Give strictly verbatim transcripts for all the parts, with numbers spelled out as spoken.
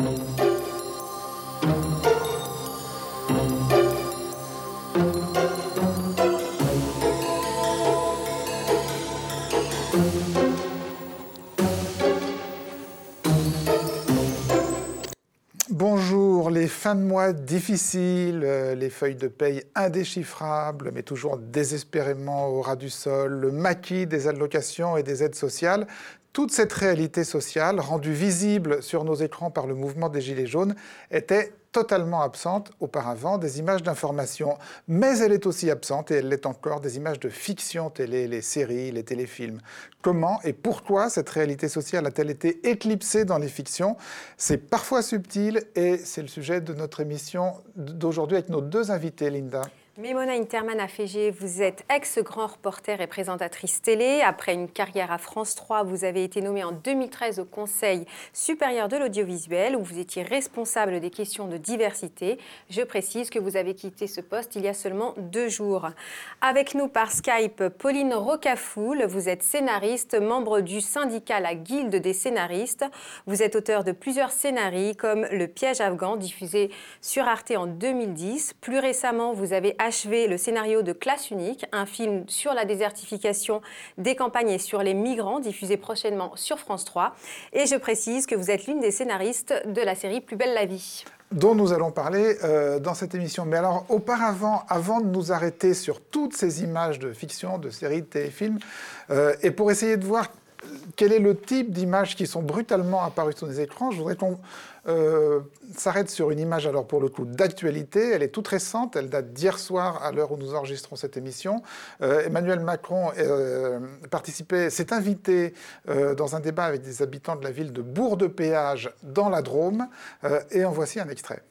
Bonjour, les fins de mois difficiles, les feuilles de paye indéchiffrables, mais toujours désespérément au ras du sol, le maquis des allocations et des aides sociales. Toute cette réalité sociale, rendue visible sur nos écrans par le mouvement des Gilets jaunes, était totalement absente auparavant des images d'information. Mais elle est aussi absente, et elle l'est encore, des images de fiction télé, les séries, les téléfilms. Comment et pourquoi cette réalité sociale a-t-elle été éclipsée dans les fictions? C'est parfois subtil, et c'est le sujet de notre émission d'aujourd'hui avec nos deux invités, Linda. Maimouna Interman-Afégé, vous êtes ex-grand reporter et présentatrice télé. Après une carrière à France trois, vous avez été nommée en deux mille treize au Conseil supérieur de l'audiovisuel, où vous étiez responsable des questions de diversité. Je précise que vous avez quitté ce poste il y a seulement deux jours. Avec nous par Skype, Pauline Rocafoul, vous êtes scénariste, membre du syndicat La Guilde des scénaristes. Vous êtes auteur de plusieurs scénarios comme Le piège afghan, diffusé sur Arte en deux mille dix. Plus récemment, vous avez achevé le scénario de Classe unique, un film sur la désertification des campagnes et sur les migrants, diffusé prochainement sur France trois. Et je précise que vous êtes l'une des scénaristes de la série Plus belle la vie, dont nous allons parler euh, dans cette émission. Mais alors, auparavant, avant de nous arrêter sur toutes ces images de fiction, de séries, de téléfilms, euh, et pour essayer de voir quel est le type d'images qui sont brutalement apparues sur les écrans, je voudrais qu'on euh, s'arrête sur une image, alors pour le coup, d'actualité. Elle est toute récente, elle date d'hier soir, à l'heure où nous enregistrons cette émission. Euh, Emmanuel Macron euh, participait, s'est invité euh, dans un débat avec des habitants de la ville de Bourg-de-Péage, dans la Drôme, euh, et en voici un extrait.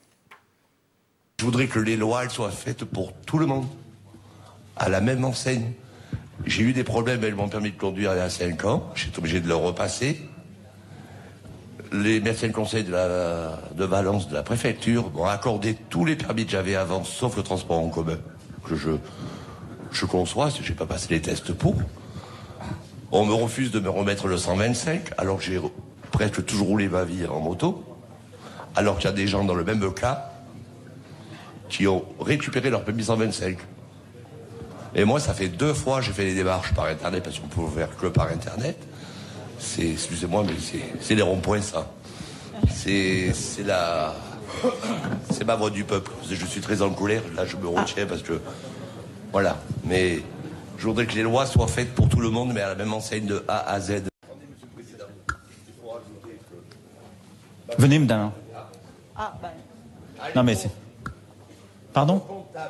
Je voudrais que les lois elles soient faites pour tout le monde, à la même enseigne. J'ai eu des problèmes avec mon permis de conduire il y a cinq ans. J'étais obligé de le repasser. Les médecins de conseil de, la, de Valence, de la préfecture, m'ont accordé tous les permis que j'avais avant, sauf le transport en commun, que je, je conçois, parce que je n'ai pas passé les tests pour. On me refuse de me remettre le cent vingt-cinq, alors que j'ai presque toujours roulé ma vie en moto, alors qu'il y a des gens dans le même cas qui ont récupéré leur permis cent vingt-cinq. Et moi, ça fait deux fois que j'ai fait les démarches par Internet, parce qu'on ne pouvait faire que par Internet. C'est, excusez-moi, mais c'est les ronds-points, ça. C'est la... C'est ma voix du peuple. Je suis très en colère, là je me retiens parce que... Voilà, mais je voudrais que les lois soient faites pour tout le monde, mais à la même enseigne de A à Z. Venez, madame. Ah, ben... Non, mais c'est... Pardon ?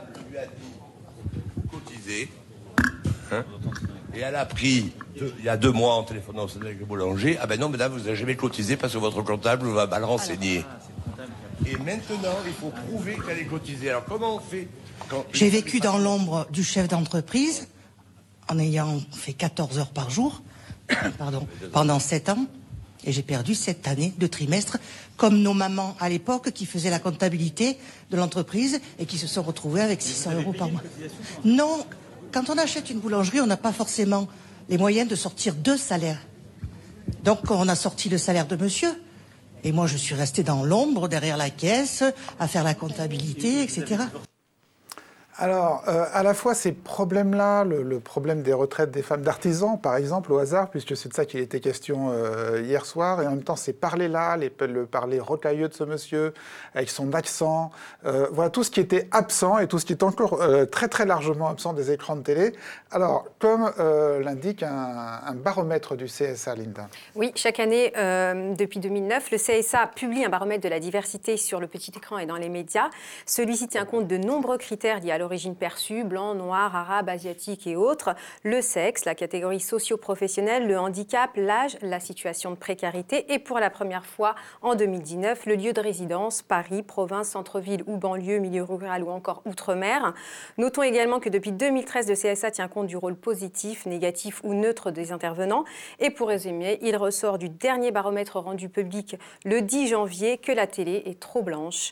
Cotisé, hein, et elle a pris deux, il y a deux mois en téléphonant avec le boulanger. Ah ben non, madame, vous n'avez jamais cotisé parce que votre comptable va mal renseigner. Et maintenant, il faut prouver qu'elle est cotisée. Alors comment on fait quand... J'ai vécu dans l'ombre du chef d'entreprise en ayant fait quatorze heures par jour pardon, pendant sept ans. Et j'ai perdu sept années de trimestre, comme nos mamans à l'époque qui faisaient la comptabilité de l'entreprise et qui se sont retrouvées avec six cents euros par mois. Non, quand on achète une boulangerie, on n'a pas forcément les moyens de sortir deux salaires. Donc on a sorti le salaire de monsieur. Et moi je suis restée dans l'ombre, derrière la caisse, à faire la comptabilité, et cetera. Alors, euh, à la fois ces problèmes-là, le, le problème des retraites des femmes d'artisans, par exemple, au hasard, puisque c'est de ça qu'il était question euh, hier soir, et en même temps ces parlers-là, les, le parler rocailleux de ce monsieur, avec son accent, euh, voilà tout ce qui était absent et tout ce qui est encore euh, très très largement absent des écrans de télé. Alors, comme euh, l'indique un, un baromètre du C S A, Linda. Oui, chaque année, euh, depuis deux mille neuf, le C S A publie un baromètre de la diversité sur le petit écran et dans les médias. Celui-ci tient compte de nombreux critères liés à l'origine perçue, blanc, noir, arabe, asiatique et autres, le sexe, la catégorie socio-professionnelle, le handicap, l'âge, la situation de précarité et pour la première fois en deux mille dix-neuf, le lieu de résidence, Paris, province, centre-ville ou banlieue, milieu rural ou encore outre-mer. Notons également que depuis deux mille treize, le C S A tient compte du rôle positif, négatif ou neutre des intervenants. Et pour résumer, il ressort du dernier baromètre rendu public le dix janvier que la télé est trop blanche.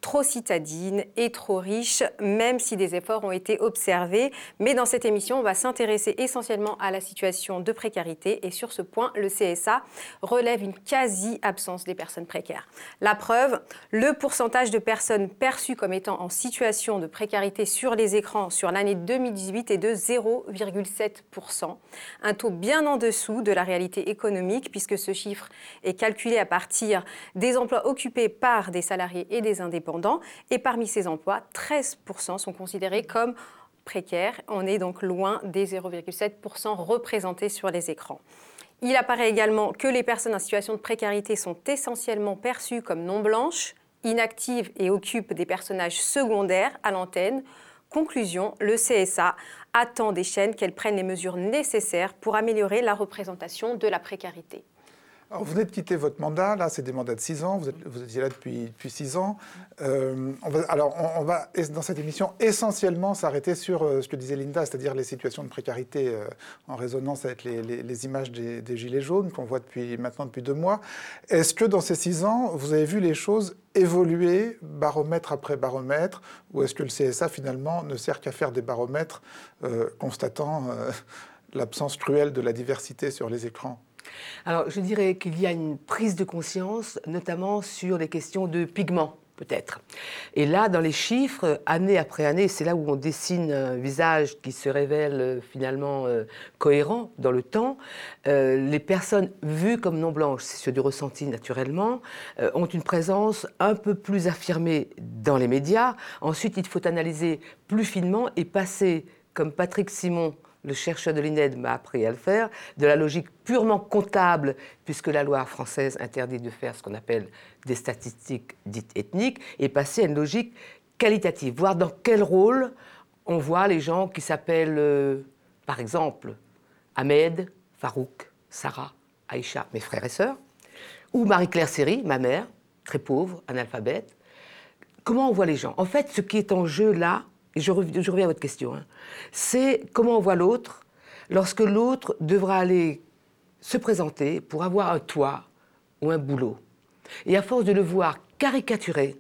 trop citadine et trop riche, même si des efforts ont été observés. Mais dans cette émission, on va s'intéresser essentiellement à la situation de précarité. Et sur ce point, le C S A relève une quasi-absence des personnes précaires. La preuve, le pourcentage de personnes perçues comme étant en situation de précarité sur les écrans sur l'année deux mille dix-huit est de zéro virgule sept pour cent. Un taux bien en dessous de la réalité économique, puisque ce chiffre est calculé à partir des emplois occupés par des salariés et des indépendants. Et parmi ces emplois, treize pour cent sont considérés comme précaires. On est donc loin des zéro virgule sept pour cent représentés sur les écrans. Il apparaît également que les personnes en situation de précarité sont essentiellement perçues comme non blanches, inactives et occupent des personnages secondaires à l'antenne. Conclusion, le C S A attend des chaînes qu'elles prennent les mesures nécessaires pour améliorer la représentation de la précarité. Alors, vous venez de quitter votre mandat, là, c'est des mandats de six ans, vous, êtes, vous étiez là depuis, depuis six ans. Euh, on va, alors, on, on va, dans cette émission, essentiellement s'arrêter sur euh, ce que disait Linda, c'est-à-dire les situations de précarité euh, en résonance avec les, les, les images des, des Gilets jaunes qu'on voit depuis, maintenant depuis deux mois. Est-ce que dans ces six ans, vous avez vu les choses évoluer baromètre après baromètre, ou est-ce que le C S A, finalement, ne sert qu'à faire des baromètres euh, constatant euh, l'absence cruelle de la diversité sur les écrans ? Alors, je dirais qu'il y a une prise de conscience, notamment sur les questions de pigments, peut-être. Et là, dans les chiffres, année après année, c'est là où on dessine un visage qui se révèle euh, finalement euh, cohérent dans le temps. Euh, les personnes vues comme non blanches, c'est sur du ressenti naturellement, euh, ont une présence un peu plus affirmée dans les médias. Ensuite, il faut analyser plus finement et passer, comme Patrick Simon, le chercheur de l'I N E D m'a appris à le faire, de la logique purement comptable, puisque la loi française interdit de faire ce qu'on appelle des statistiques dites ethniques, et passer à une logique qualitative, voir dans quel rôle on voit les gens qui s'appellent, euh, par exemple, Ahmed, Farouk, Sarah, Aïcha, mes frères et sœurs, ou Marie-Claire Seri, ma mère, très pauvre, analphabète. Comment on voit les gens ? En fait, ce qui est en jeu là, et je reviens à votre question, hein, c'est comment on voit l'autre lorsque l'autre devra aller se présenter pour avoir un toit ou un boulot. Et à force de le voir caricaturé,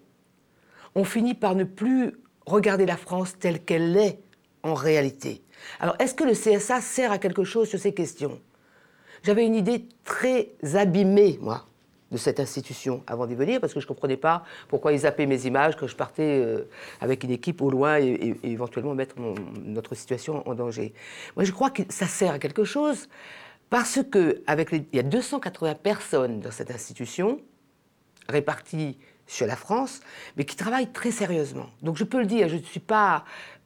on finit par ne plus regarder la France telle qu'elle est en réalité. Alors, est-ce que le C S A sert à quelque chose sur ces questions ? J'avais une idée très abîmée, moi, de cette institution avant d'y venir, parce que je ne comprenais pas pourquoi ils zappaient mes images quand je partais euh, avec une équipe au loin et, et, et éventuellement mettre mon, notre situation en danger. Moi, je crois que ça sert à quelque chose parce que avec les, il y a deux cent quatre-vingts personnes dans cette institution, réparties sur la France, mais qui travaillent très sérieusement. Donc je peux le dire, je ne suis pas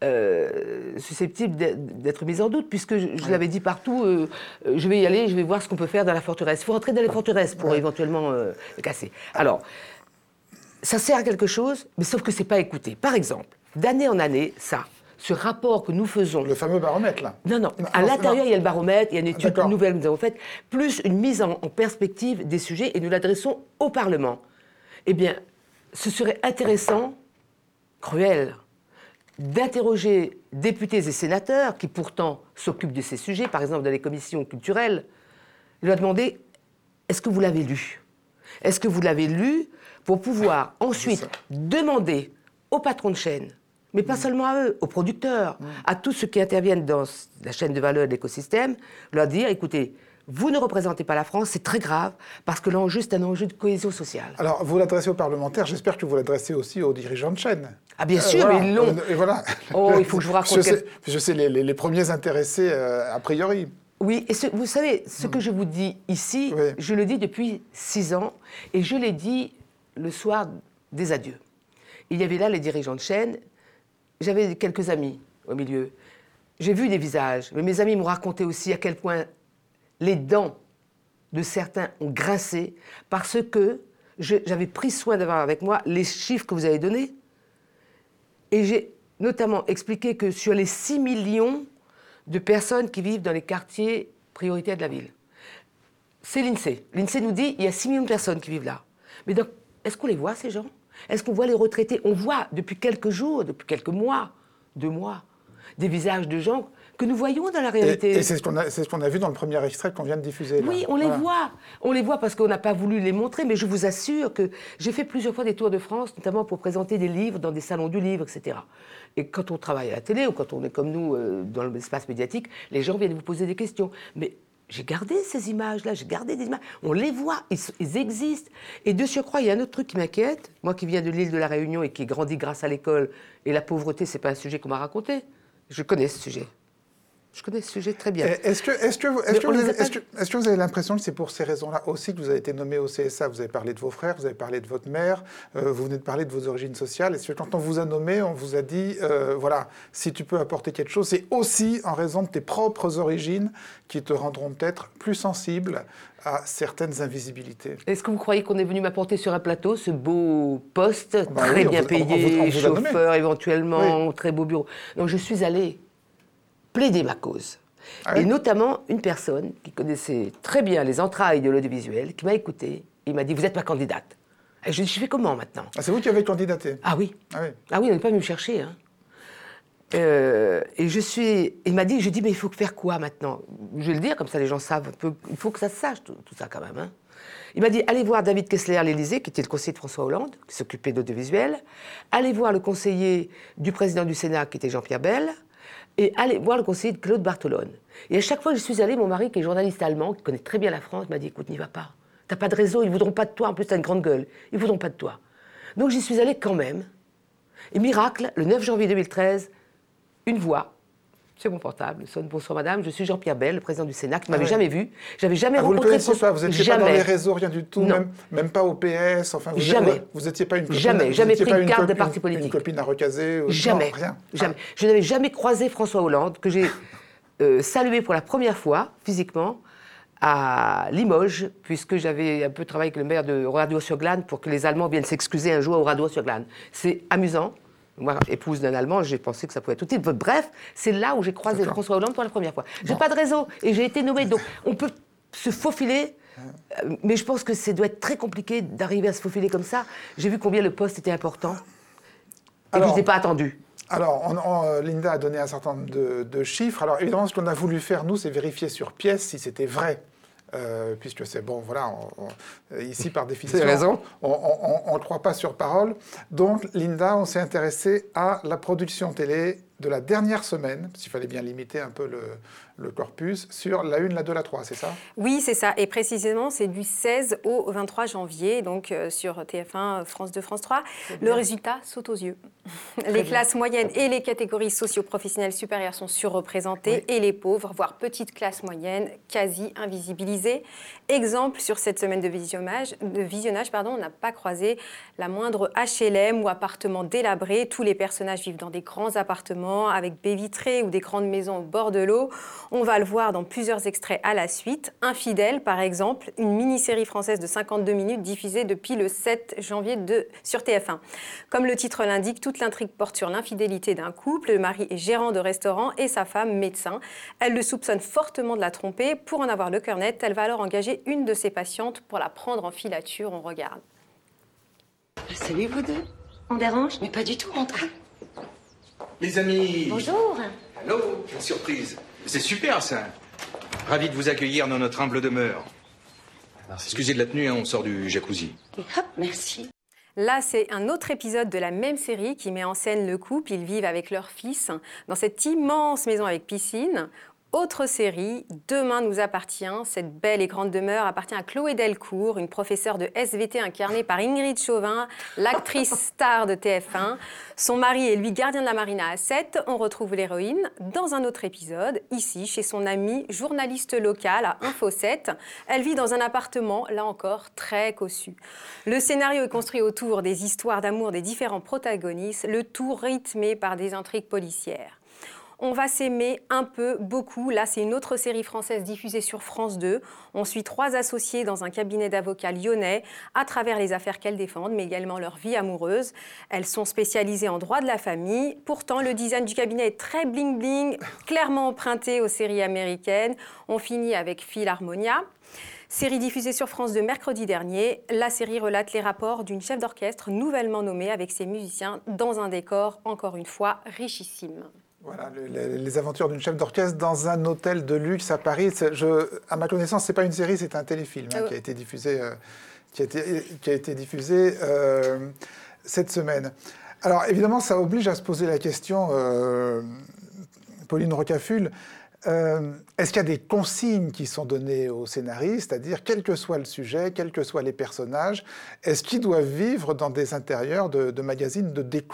euh, susceptible d'être mise en doute, puisque je, je ouais. l'avais dit partout, euh, je vais y aller, je vais voir ce qu'on peut faire dans la forteresse. Il faut rentrer dans les forteresses pour ouais. éventuellement euh, le casser. Alors, ça sert à quelque chose, mais sauf que ce n'est pas écouté. Par exemple, d'année en année, ça, ce rapport que nous faisons... Le fameux baromètre, là. Non, non, non à non, l'intérieur, non. il y a le baromètre, il y a une étude nouvelle que nous avons faite, plus une mise en, en perspective des sujets, et nous l'adressons au Parlement. Eh bien, ce serait intéressant, cruel, d'interroger députés et sénateurs qui pourtant s'occupent de ces sujets, par exemple dans les commissions culturelles, et leur demander « est-ce que vous l'avez lu ? Est-ce que vous l'avez lu ?» pour pouvoir ensuite demander aux patrons de chaîne, mais pas mmh. seulement à eux, aux producteurs, mmh. à tous ceux qui interviennent dans la chaîne de valeur de l'écosystème, leur dire « écoutez, vous ne représentez pas la France, c'est très grave, parce que l'enjeu, c'est un enjeu de cohésion sociale. » Alors, vous l'adressez aux parlementaires, j'espère que vous l'adressez aussi aux dirigeants de chaîne. Ah bien sûr, euh, voilà. mais ils l'ont. Et voilà. Oh, il faut que je vous raconte... Je sais, je sais les, les, les premiers intéressés, euh, a priori. Oui, et ce, vous savez, ce mmh. que je vous dis ici, oui. je le dis depuis six ans, et je l'ai dit le soir des adieux. Il y avait là les dirigeants de chaîne, j'avais quelques amis au milieu. J'ai vu des visages, mais mes amis m'ont raconté aussi à quel point les dents de certains ont grincé parce que je, j'avais pris soin d'avoir avec moi les chiffres que vous avez donnés. Et j'ai notamment expliqué que sur les six millions de personnes qui vivent dans les quartiers prioritaires de la ville, c'est l'INSEE. L'INSEE nous dit qu'il y a six millions de personnes qui vivent là. Mais donc, est-ce qu'on les voit, ces gens ? Est-ce qu'on voit les retraités ? On voit depuis quelques jours, depuis quelques mois, deux mois, des visages de gens que nous voyons dans la réalité. Et, et c'est ce qu'on a, c'est ce qu'on a vu dans le premier extrait qu'on vient de diffuser. Là. Oui, on voilà. les voit. On les voit parce qu'on n'a pas voulu les montrer, mais je vous assure que j'ai fait plusieurs fois des tours de France, notamment pour présenter des livres dans des salons du livre, et cetera. Et quand on travaille à la télé ou quand on est comme nous euh, dans l'espace médiatique, les gens viennent vous poser des questions. Mais j'ai gardé ces images-là, j'ai gardé des images. On les voit, ils, ils existent. Et de surcroît, il y a un autre truc qui m'inquiète. Moi qui viens de l'île de la Réunion et qui ai grandi grâce à l'école, et la pauvreté, c'est pas un sujet qu'on m'a raconté. Je connais ce sujet. Je connais ce sujet très bien. Est-ce que, est-ce que, est-ce que, vous avez, est-ce que, est-ce que vous avez l'impression que c'est pour ces raisons-là aussi que vous avez été nommé au C S A? Vous avez parlé de vos frères, vous avez parlé de votre mère, euh, vous venez de parler de vos origines sociales. Est-ce que quand on vous a nommé, on vous a dit, euh, voilà, si tu peux apporter quelque chose, c'est aussi en raison de tes propres origines qui te rendront peut-être plus sensible à certaines invisibilités? Est-ce que vous croyez qu'on est venu m'apporter sur un plateau ce beau poste, bah très oui, bien vous, payé, on vous, on vous chauffeur éventuellement, oui. Très beau bureau? Donc je suis allée plaider ma cause. Ah oui. Et notamment une personne qui connaissait très bien les entrailles de l'audiovisuel, qui m'a écouté, il m'a dit « Vous êtes ma candidate ». Et je lui ai dit « Je fais comment maintenant ?» Ah, c'est vous qui avez candidaté? Ah oui. Ah oui, ah oui, on n'est pas venu me chercher. Hein. Euh, et je suis... Il m'a dit, je dis « Mais il faut faire quoi maintenant ?» Je vais le dire, comme ça les gens savent un peu. Il faut que ça se sache, tout, tout ça quand même. Hein. Il m'a dit « Allez voir David Kessler à l'Élysée, qui était le conseiller de François Hollande, qui s'occupait d'audiovisuel. Allez voir le conseiller du président du Sénat, qui était Jean-Pierre Bel. Et aller voir le conseiller de Claude Barthelone. Et à chaque fois que je suis allée, mon mari, qui est journaliste allemand, qui connaît très bien la France, m'a dit « Écoute, n'y va pas. T'as pas de réseau, ils voudront pas de toi. En plus, t'as une grande gueule. Ils voudront pas de toi. » Donc j'y suis allée quand même. Et miracle, le neuf janvier deux mille treize, une voix sur mon portable sonne « Bonsoir madame, je suis Jean-Pierre Bel, le président du Sénat, qui ne m'avait ah ouais. jamais vu. J'avais jamais ah, rencontré... Vous ne le connaissiez pas, vous n'étiez pas dans les réseaux, rien du tout, même, même pas au P S, enfin... Vous jamais. Vous n'étiez pas une copine... Jamais, jamais pris une carte une, de parti politique. Une copine à recaser ou... Jamais, non, rien. Jamais. Ah. Je n'avais jamais croisé François Hollande, que j'ai euh, salué pour la première fois, physiquement, à Limoges, puisque j'avais un peu travaillé avec le maire de Oradour-sur-Glane pour que les Allemands viennent s'excuser un jour à Oradour-sur-Glane. C'est amusant. Moi, épouse d'un Allemand, j'ai pensé que ça pouvait être utile. Bref, c'est là où j'ai croisé François Hollande pour la première fois. J'ai bon. pas de réseau et j'ai été nommée. Donc, on peut se faufiler, euh, mais je pense que ça doit être très compliqué d'arriver à se faufiler comme ça. J'ai vu combien le poste était important et Alors, que je n'ai pas attendu. Alors, on, on, Linda a donné un certain nombre de, de chiffres. Alors, évidemment, ce qu'on a voulu faire, nous, c'est vérifier sur pièce si c'était vrai. Euh, puisque c'est bon, voilà, on, on, ici par définition, on ne croit pas sur parole. Donc, Linda, on s'est intéressé à la production télé de la dernière semaine, parce qu'il fallait bien limiter un peu le, le corpus, sur la une, la deux, la trois, c'est ça? Oui, c'est ça. Et précisément, c'est du seize au vingt-trois janvier, donc euh, sur T F un, France deux, France trois. Le résultat saute aux yeux. Très les bien. Classes moyennes et les catégories socio-professionnelles supérieures sont surreprésentées, oui. Et les pauvres, voire petites classes moyennes, quasi invisibilisées. Exemple, sur cette semaine de visionnage, de visionnage pardon, on n'a pas croisé la moindre H L M ou appartement délabré. Tous les personnages vivent dans des grands appartements avec baies vitrées ou des grandes maisons au bord de l'eau. On va le voir dans plusieurs extraits à la suite. Infidèle, par exemple, une mini-série française de cinquante-deux minutes diffusée depuis le sept janvier de, sur T F un. Comme le titre l'indique, toute l'intrigue porte sur l'infidélité d'un couple. Le mari est gérant de restaurant et sa femme médecin. Elle le soupçonne fortement de la tromper. Pour en avoir le cœur net, elle va alors engager une de ses patientes pour la prendre en filature. On regarde. Salut vous deux. On dérange? Mais pas du tout, entrez. Les amis. Bonjour. Allô, la surprise. C'est super ça. Ravi de vous accueillir dans notre humble demeure. Merci. Excusez de la tenue, hein, on sort du jacuzzi. Et hop, merci. Là, c'est un autre épisode de la même série qui met en scène le couple. Ils vivent avec leur fils dans cette immense maison avec piscine. Autre série, Demain nous appartient. Cette belle et grande demeure appartient à Chloé Delcourt, une professeure de S V T incarnée par Ingrid Chauvin, l'actrice star de T F un. Son mari est lui gardien de la marina à Sète. On retrouve l'héroïne dans un autre épisode, ici chez son amie journaliste locale à Info sept. Elle vit dans un appartement, là encore, très cossu. Le scénario est construit autour des histoires d'amour des différents protagonistes, le tout rythmé par des intrigues policières. On va s'aimer un peu, beaucoup. Là, c'est une autre série française diffusée sur France deux. On suit trois associés dans un cabinet d'avocats lyonnais à travers les affaires qu'elles défendent, mais également leur vie amoureuse. Elles sont spécialisées en droit de la famille. Pourtant, le design du cabinet est très bling-bling, clairement emprunté aux séries américaines. On finit avec Philharmonia. Série diffusée sur France deux mercredi dernier, la série relate les rapports d'une chef d'orchestre nouvellement nommée avec ses musiciens dans un décor, encore une fois, richissime. Voilà, le, les aventures d'une chef d'orchestre dans un hôtel de luxe à Paris. Je, à ma connaissance, c'est pas une série, c'est un téléfilm hein, qui a été diffusé, euh, qui a été, qui a été diffusé euh, cette semaine. Alors évidemment, ça oblige à se poser la question, euh, Pauline Rocaful, euh, est-ce qu'il y a des consignes qui sont données aux scénaristes, c'est-à-dire quel que soit le sujet, quels que soient les personnages, est-ce qu'ils doivent vivre dans des intérieurs de, de magazines de déco ?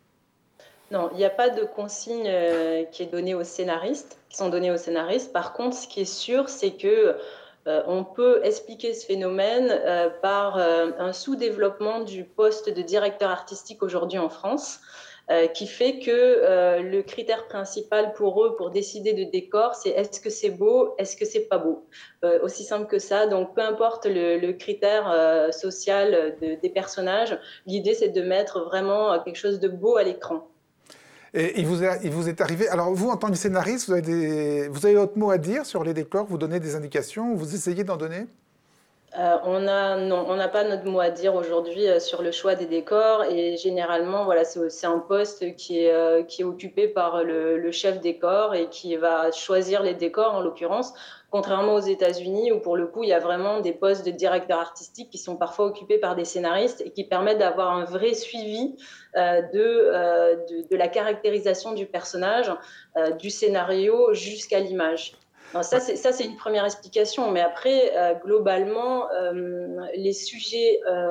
Non, il n'y a pas de consigne euh, qui est donnée aux scénaristes, qui sont données aux scénaristes. Par contre, ce qui est sûr, c'est que euh, on peut expliquer ce phénomène euh, par euh, un sous-développement du poste de directeur artistique aujourd'hui en France, euh, qui fait que euh, le critère principal pour eux, pour décider de décor, c'est est-ce que c'est beau, est-ce que c'est pas beau. Euh, aussi simple que ça. Donc, peu importe le, le critère euh, social de, des personnages, l'idée, c'est de mettre vraiment quelque chose de beau à l'écran. Et il vous, est, il vous est arrivé... Alors, vous, en tant que scénariste, vous avez, des, vous avez votre mot à dire sur les décors, vous donnez des indications, vous essayez d'en donner ? euh, on a, non, on n'a pas notre mot à dire aujourd'hui euh, sur le choix des décors. Et généralement, voilà, c'est un poste qui est, euh, qui est occupé par le, le chef décor et qui va choisir les décors, en l'occurrence. Contrairement aux États-Unis, où pour le coup, il y a vraiment des postes de directeurs artistiques qui sont parfois occupés par des scénaristes et qui permettent d'avoir un vrai suivi euh, de, euh, de, de la caractérisation du personnage, euh, du scénario jusqu'à l'image. Alors ça, c'est, ça, c'est une première explication. Mais après, euh, globalement, euh, les sujets euh,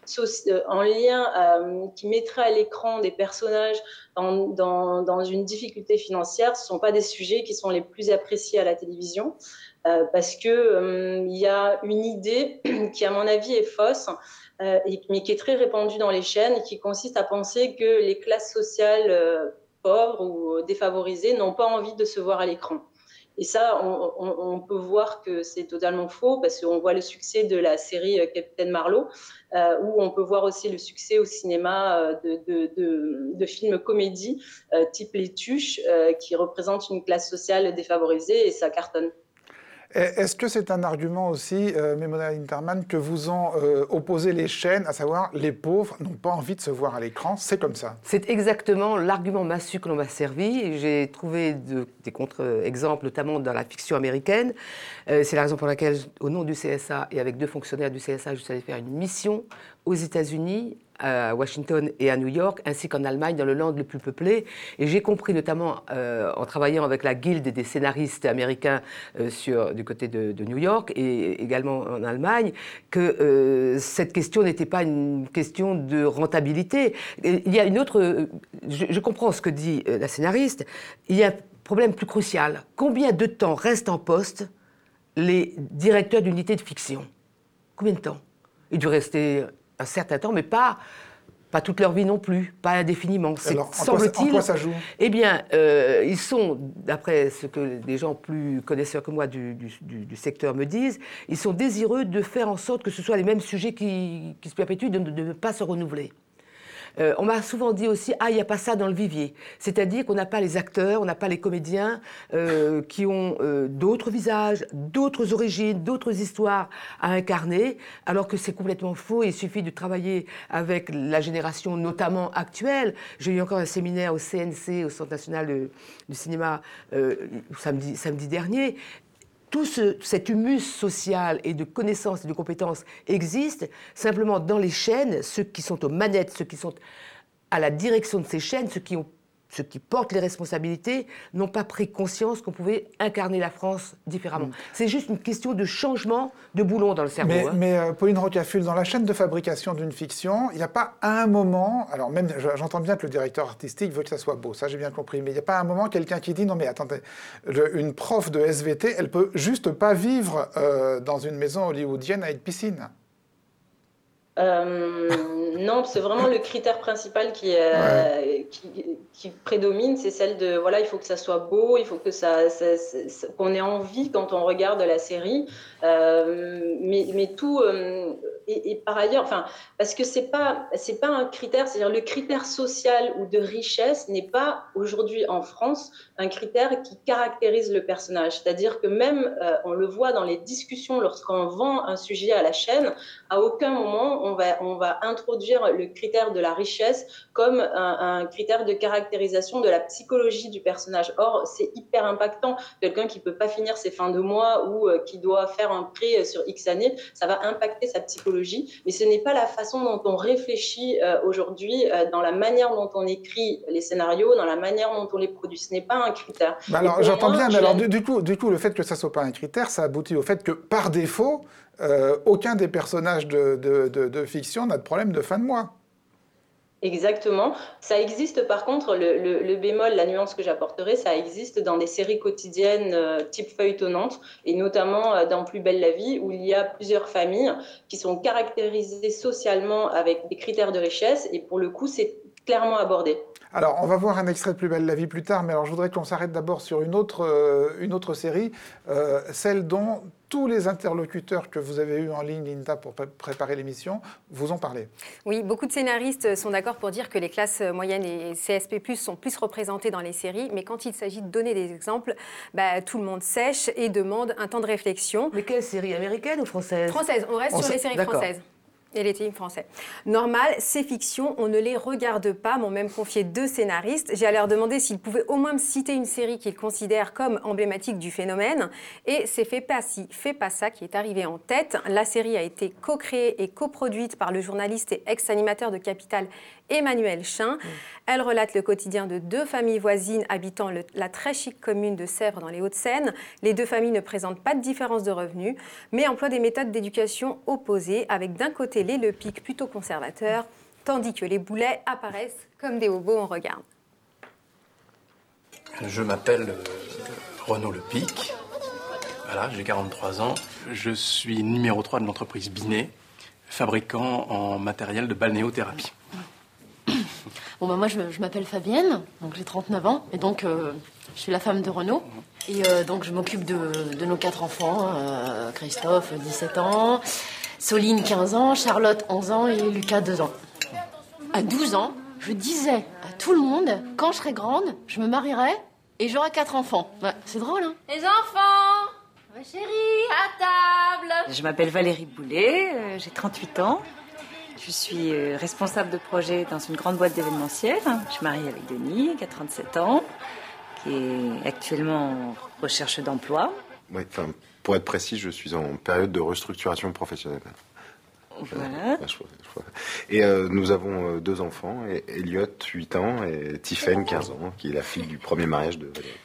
en lien euh, qui mettraient à l'écran des personnages dans, dans, dans une difficulté financière, ce ne sont pas des sujets qui sont les plus appréciés à la télévision. Euh, parce qu'il euh, y a une idée qui, à mon avis, est fausse, euh, et, mais qui est très répandue dans les chaînes, qui consiste à penser que les classes sociales euh, pauvres ou défavorisées n'ont pas envie de se voir à l'écran. Et ça, on, on, on peut voir que c'est totalement faux, parce qu'on voit le succès de la série Capitaine Marlowe, euh, où on peut voir aussi le succès au cinéma de, de, de, de films comédies, euh, type Les Tuches, euh, qui représentent une classe sociale défavorisée, et ça cartonne. Est-ce que c'est un argument aussi, euh, Memona Interman, que vous ont euh, opposé les chaînes, à savoir les pauvres n'ont pas envie de se voir à l'écran, c'est comme ça? C'est exactement l'argument massu que l'on m'a servi. J'ai trouvé de, des contre-exemples, notamment dans la fiction américaine. Euh, c'est la raison pour laquelle, au nom du C S A et avec deux fonctionnaires du C S A, je suis allée faire une mission aux États-Unis, à Washington et à New York, ainsi qu'en Allemagne, dans le land le plus peuplé. Et j'ai compris, notamment euh, en travaillant avec la guilde des scénaristes américains euh, sur, du côté de, de New York et également en Allemagne, que euh, cette question n'était pas une question de rentabilité. Et il y a une autre... Je, je comprends ce que dit euh, la scénariste. Il y a un problème plus crucial. Combien de temps restent en poste les directeurs d'unités de fiction? Combien de temps? Il doit rester un certain temps, mais pas, pas toute leur vie non plus, pas indéfiniment. Alors, semble-t-il, en quoi ça joue? Eh bien, euh, ils sont, d'après ce que des gens plus connaisseurs que moi du, du, du, du secteur me disent, ils sont désireux de faire en sorte que ce soit les mêmes sujets qui, qui se perpétuent, de, de ne pas se renouveler. Euh, on m'a souvent dit aussi « Ah, il n'y a pas ça dans le vivier ». C'est-à-dire qu'on n'a pas les acteurs, on n'a pas les comédiens euh, qui ont euh, d'autres visages, d'autres origines, d'autres histoires à incarner, alors que c'est complètement faux. Il suffit de travailler avec la génération notamment actuelle. J'ai eu encore un séminaire au C N C, au Centre national de, du cinéma, euh, samedi, samedi dernier. Tout ce, cet humus social et de connaissances et de compétences existe. Simplement, dans les chaînes, ceux qui sont aux manettes, ceux qui sont à la direction de ces chaînes, ceux qui, ont, ceux qui portent les responsabilités, n'ont pas pris conscience qu'on pouvait incarner la France différemment. Mmh. C'est juste une question de changement de boulon dans le cerveau. Mais, hein. mais euh, Pauline Rocaful, dans la chaîne de fabrication d'une fiction, il n'y a pas un moment, alors même j'entends bien que le directeur artistique veut que ça soit beau, ça j'ai bien compris, mais il n'y a pas un moment quelqu'un qui dit non mais attendez, le, une prof de S V T, elle peut juste pas vivre euh, dans une maison hollywoodienne avec piscine. Euh, non, c'est vraiment le critère principal qui, euh, ouais. qui, qui prédomine, c'est celle de voilà, il faut que ça soit beau, il faut que ça, ça, ça qu'on ait envie quand on regarde la série. Euh, mais, mais tout, euh, et, et par ailleurs, enfin, parce que c'est pas, c'est pas un critère, c'est-à-dire le critère social ou de richesse n'est pas aujourd'hui en France un critère qui caractérise le personnage. C'est-à-dire que même, euh, on le voit dans les discussions lorsqu'on vend un sujet à la chaîne, à aucun moment on va, on va introduire le critère de la richesse comme un, un critère de caractérisation de la psychologie du personnage. Or, c'est hyper impactant. Quelqu'un qui peut pas finir ses fins de mois ou euh, qui doit faire un prêt sur X années, ça va impacter sa psychologie. Mais ce n'est pas la façon dont on réfléchit euh, aujourd'hui, euh, dans la manière dont on écrit les scénarios, dans la manière dont on les produit. Ce n'est pas un critère. Bah alors, j'entends bien, mais alors du, du, coup, du coup, le fait que ça ne soit pas un critère, ça aboutit au fait que, par défaut, euh, aucun des personnages de, de, de, de fiction n'a de problème de fin de mois. Exactement. Ça existe par contre, le, le, le bémol, la nuance que j'apporterai, ça existe dans des séries quotidiennes euh, type feuilletonnantes, et notamment euh, dans Plus belle la vie, où il y a plusieurs familles qui sont caractérisées socialement avec des critères de richesse, et pour le coup, c'est clairement abordé. Alors, on va voir un extrait de Plus belle la vie plus tard, mais alors je voudrais qu'on s'arrête d'abord sur une autre, euh, une autre série, euh, celle dont tous les interlocuteurs que vous avez eus en ligne, Linda, pour pré préparer l'émission, vous ont parlé. Oui, beaucoup de scénaristes sont d'accord pour dire que les classes moyennes et C S P plus, sont plus représentées dans les séries, mais quand il s'agit de donner des exemples, bah, tout le monde sèche et demande un temps de réflexion. Mais quelle série, américaine ou française? Française, on reste on sur les séries françaises. Et les films français. Normal, ces fictions, on ne les regarde pas, m'ont même confié deux scénaristes. J'ai à leur demander s'ils pouvaient au moins me citer une série qu'ils considèrent comme emblématique du phénomène. Et c'est Fais pas ci, fais pas ça qui est arrivé en tête. La série a été co-créée et coproduite par le journaliste et ex-animateur de Capital, Emmanuel Chin. Mmh. Elle relate le quotidien de deux familles voisines habitant le, la très chic commune de Sèvres dans les Hauts-de-Seine. Les deux familles ne présentent pas de différence de revenus, mais emploient des méthodes d'éducation opposées, avec d'un côté les Lepic plutôt conservateurs, tandis que les Boulets apparaissent comme des hobos en regard. Je m'appelle euh, Renaud Lepic, voilà, j'ai quarante-trois ans. Je suis numéro trois de l'entreprise Binet, fabricant en matériel de balnéothérapie. Bon, bah moi, je, je m'appelle Fabienne, donc j'ai trente-neuf ans, et donc euh, je suis la femme de Renaud. Et euh, donc je m'occupe de, de nos quatre enfants, euh, Christophe, dix-sept ans, Soline, quinze ans, Charlotte, onze ans, et Lucas, deux ans. À douze ans, je disais à tout le monde, quand je serai grande, je me marierai et j'aurai quatre enfants. Ouais, c'est drôle, hein? Les enfants! Ma chérie, à table! Je m'appelle Valérie Boulet, euh, j'ai trente-huit ans. Je suis euh, responsable de projet dans une grande boîte d'événementiel. Je suis mariée avec Denis, qui a trente-sept ans, qui est actuellement en recherche d'emploi. Oui, enfin, pour être précis, je suis en période de restructuration professionnelle. Voilà. Et euh, nous avons euh, deux enfants, Elliot, huit ans, et Tiffaine, quinze ans, qui est la fille du premier mariage de Valérie.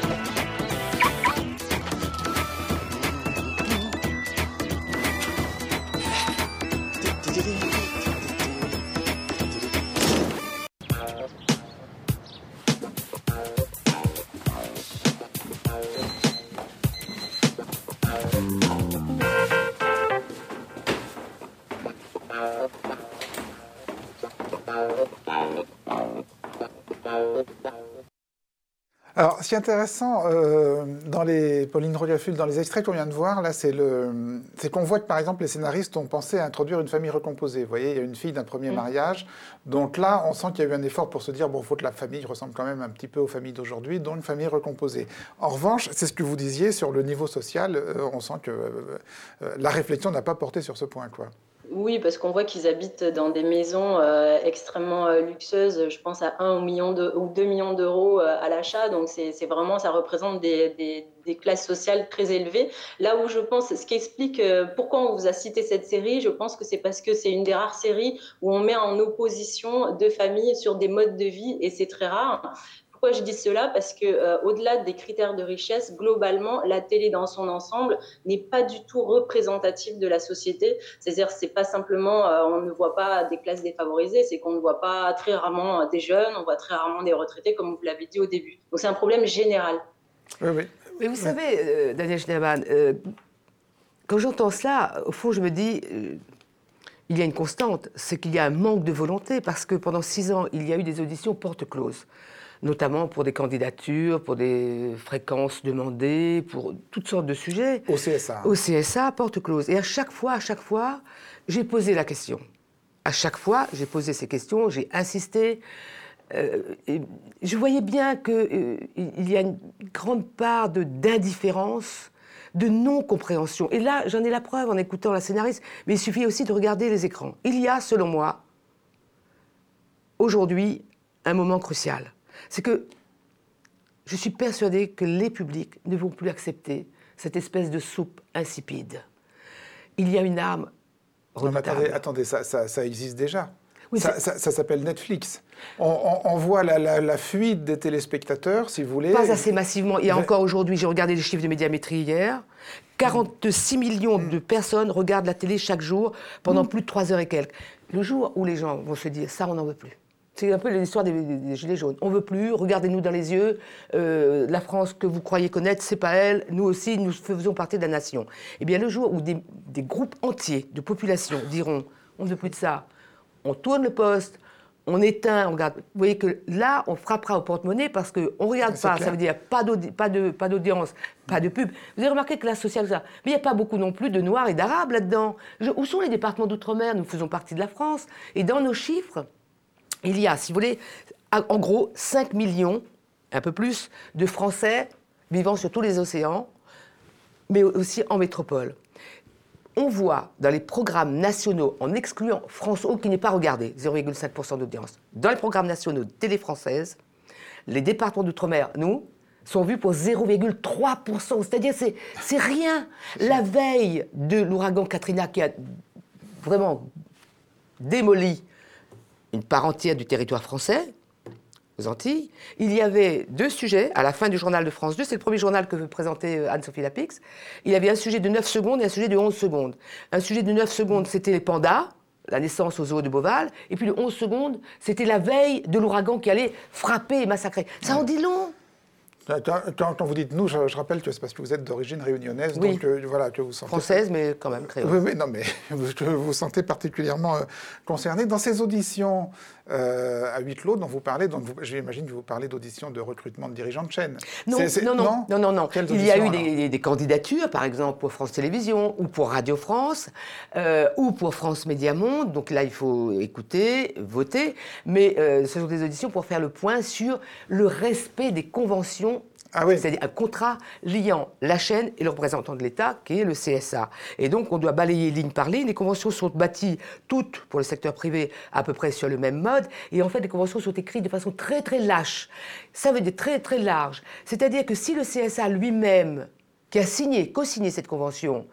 Alors, ce qui est intéressant euh, dans les Pauline Rogaful, dans les extraits qu'on vient de voir, là, c'est le, c'est qu'on voit que, par exemple, les scénaristes ont pensé à introduire une famille recomposée. Vous voyez, il y a une fille d'un premier mmh. mariage. Donc là, on sent qu'il y a eu un effort pour se dire, bon, il faut que la famille ressemble quand même un petit peu aux familles d'aujourd'hui, donc une famille recomposée. En revanche, c'est ce que vous disiez sur le niveau social, euh, on sent que euh, la réflexion n'a pas porté sur ce point, quoi. Oui, parce qu'on voit qu'ils habitent dans des maisons euh, extrêmement euh, luxueuses. Je pense à un million de, ou deux millions d'euros euh, à l'achat. Donc, c'est vraiment, ça représente des, des, des classes sociales très élevées. Là où je pense, ce qui explique euh, pourquoi on vous a cité cette série, je pense que c'est parce que c'est une des rares séries où on met en opposition deux familles sur des modes de vie, et c'est très rare. Pourquoi je dis cela? Parce que euh, au-delà des critères de richesse, globalement, la télé dans son ensemble n'est pas du tout représentative de la société. C'est-à-dire, c'est pas simplement, euh, on ne voit pas des classes défavorisées, c'est qu'on ne voit pas très rarement euh, des jeunes, on voit très rarement des retraités, comme vous l'avez dit au début. Donc c'est un problème général. Oui, oui. Mais vous oui. savez, euh, Daniel Schneiderman, euh, quand j'entends cela, au fond, je me dis, euh, il y a une constante, c'est qu'il y a un manque de volonté, parce que pendant six ans, il y a eu des auditions porte closes. notamment pour des candidatures, pour des fréquences demandées, pour toutes sortes de sujets. Au C S A. Au C S A, porte close. Et à chaque fois, à chaque fois, j'ai posé la question. À chaque fois, j'ai posé ces questions, j'ai insisté. Euh, et je voyais bien qu'il euh, y a une grande part de, d'indifférence, de non-compréhension. Et là, j'en ai la preuve en écoutant la scénariste, mais il suffit aussi de regarder les écrans. Il y a, selon moi, aujourd'hui, un moment crucial. C'est que je suis persuadée que les publics ne vont plus accepter cette espèce de soupe insipide. Il y a une arme redoutable. Non, mais attendez, attendez ça, ça, ça existe déjà. Oui, ça, ça, ça s'appelle Netflix. On, on, on voit la, la, la fuite des téléspectateurs, si vous voulez. Pas assez massivement. Il y a encore aujourd'hui, j'ai regardé les chiffres de Médiamétrie hier, quarante-six millions de personnes regardent la télé chaque jour pendant plus de trois heures et quelques. Le jour où les gens vont se dire, ça, on n'en veut plus. C'est un peu l'histoire des, des, des Gilets jaunes. On ne veut plus, regardez-nous dans les yeux, euh, la France que vous croyez connaître, c'est pas elle, nous aussi, nous faisons partie de la nation. Eh bien, le jour où des, des groupes entiers de population diront, on ne veut plus de ça, on tourne le poste, on éteint, on regarde. Vous voyez que là, on frappera au porte-monnaie parce qu'on ne regarde c'est pas. clair. Ça veut dire pas, d'audi- pas, de, pas d'audience, pas de pub. Vous avez remarqué que la sociale, ça. Mais il n'y a pas beaucoup non plus de Noirs et d'Arabes là-dedans. Je- où sont les départements d'outre-mer? Nous faisons partie de la France. Et dans nos chiffres, il y a, si vous voulez, en gros, cinq millions, un peu plus, de Français vivant sur tous les océans, mais aussi en métropole. On voit dans les programmes nationaux, en excluant France O qui n'est pas regardé, zéro virgule cinq pour cent d'audience, dans les programmes nationaux de télé française, les départements d'outre-mer, nous, sont vus pour zéro virgule trois pour cent. C'est-à-dire, c'est, c'est rien. La veille de l'ouragan Katrina qui a vraiment démoli une part entière du territoire français, aux Antilles, il y avait deux sujets à la fin du journal de France deux, c'est le premier journal que veut présenter Anne-Sophie Lapix. Il y avait un sujet de neuf secondes et un sujet de onze secondes. Un sujet de neuf secondes, c'était les pandas, la naissance au zoo de Beauval, et puis le onze secondes, c'était la veille de l'ouragan qui allait frapper et massacrer. Ça en dit long. Quand, quand vous dites nous, je, je rappelle que c'est parce que vous êtes d'origine réunionnaise, Oui. donc euh, voilà, que vous sentez... Française, mais quand même créole. Oui, oui, non, mais que vous vous sentez particulièrement euh, concerné. Dans ces auditions euh, à huis clos dont vous parlez, donc vous, j'imagine que vous parlez d'auditions de recrutement de dirigeants de chaîne. Non, C'est- c'est- non, non, non, non, non. Quelles Il y a eu auditions, alors des, des candidatures, par exemple pour France Télévisions ou pour Radio France euh, ou pour France Média Monde. Donc là, il faut écouter, voter. Mais euh, ce sont des auditions pour faire le point sur le respect des conventions. Ah oui. C'est-à-dire un contrat liant la chaîne et le représentant de l'État, qui est le C S A. Et donc, on doit balayer ligne par ligne. Les conventions sont bâties toutes, pour le secteur privé, à peu près sur le même mode. Et en fait, les conventions sont écrites de façon très, très lâche. Ça veut dire très, très large. C'est-à-dire que si le C S A lui-même, qui a signé, co-signé cette convention,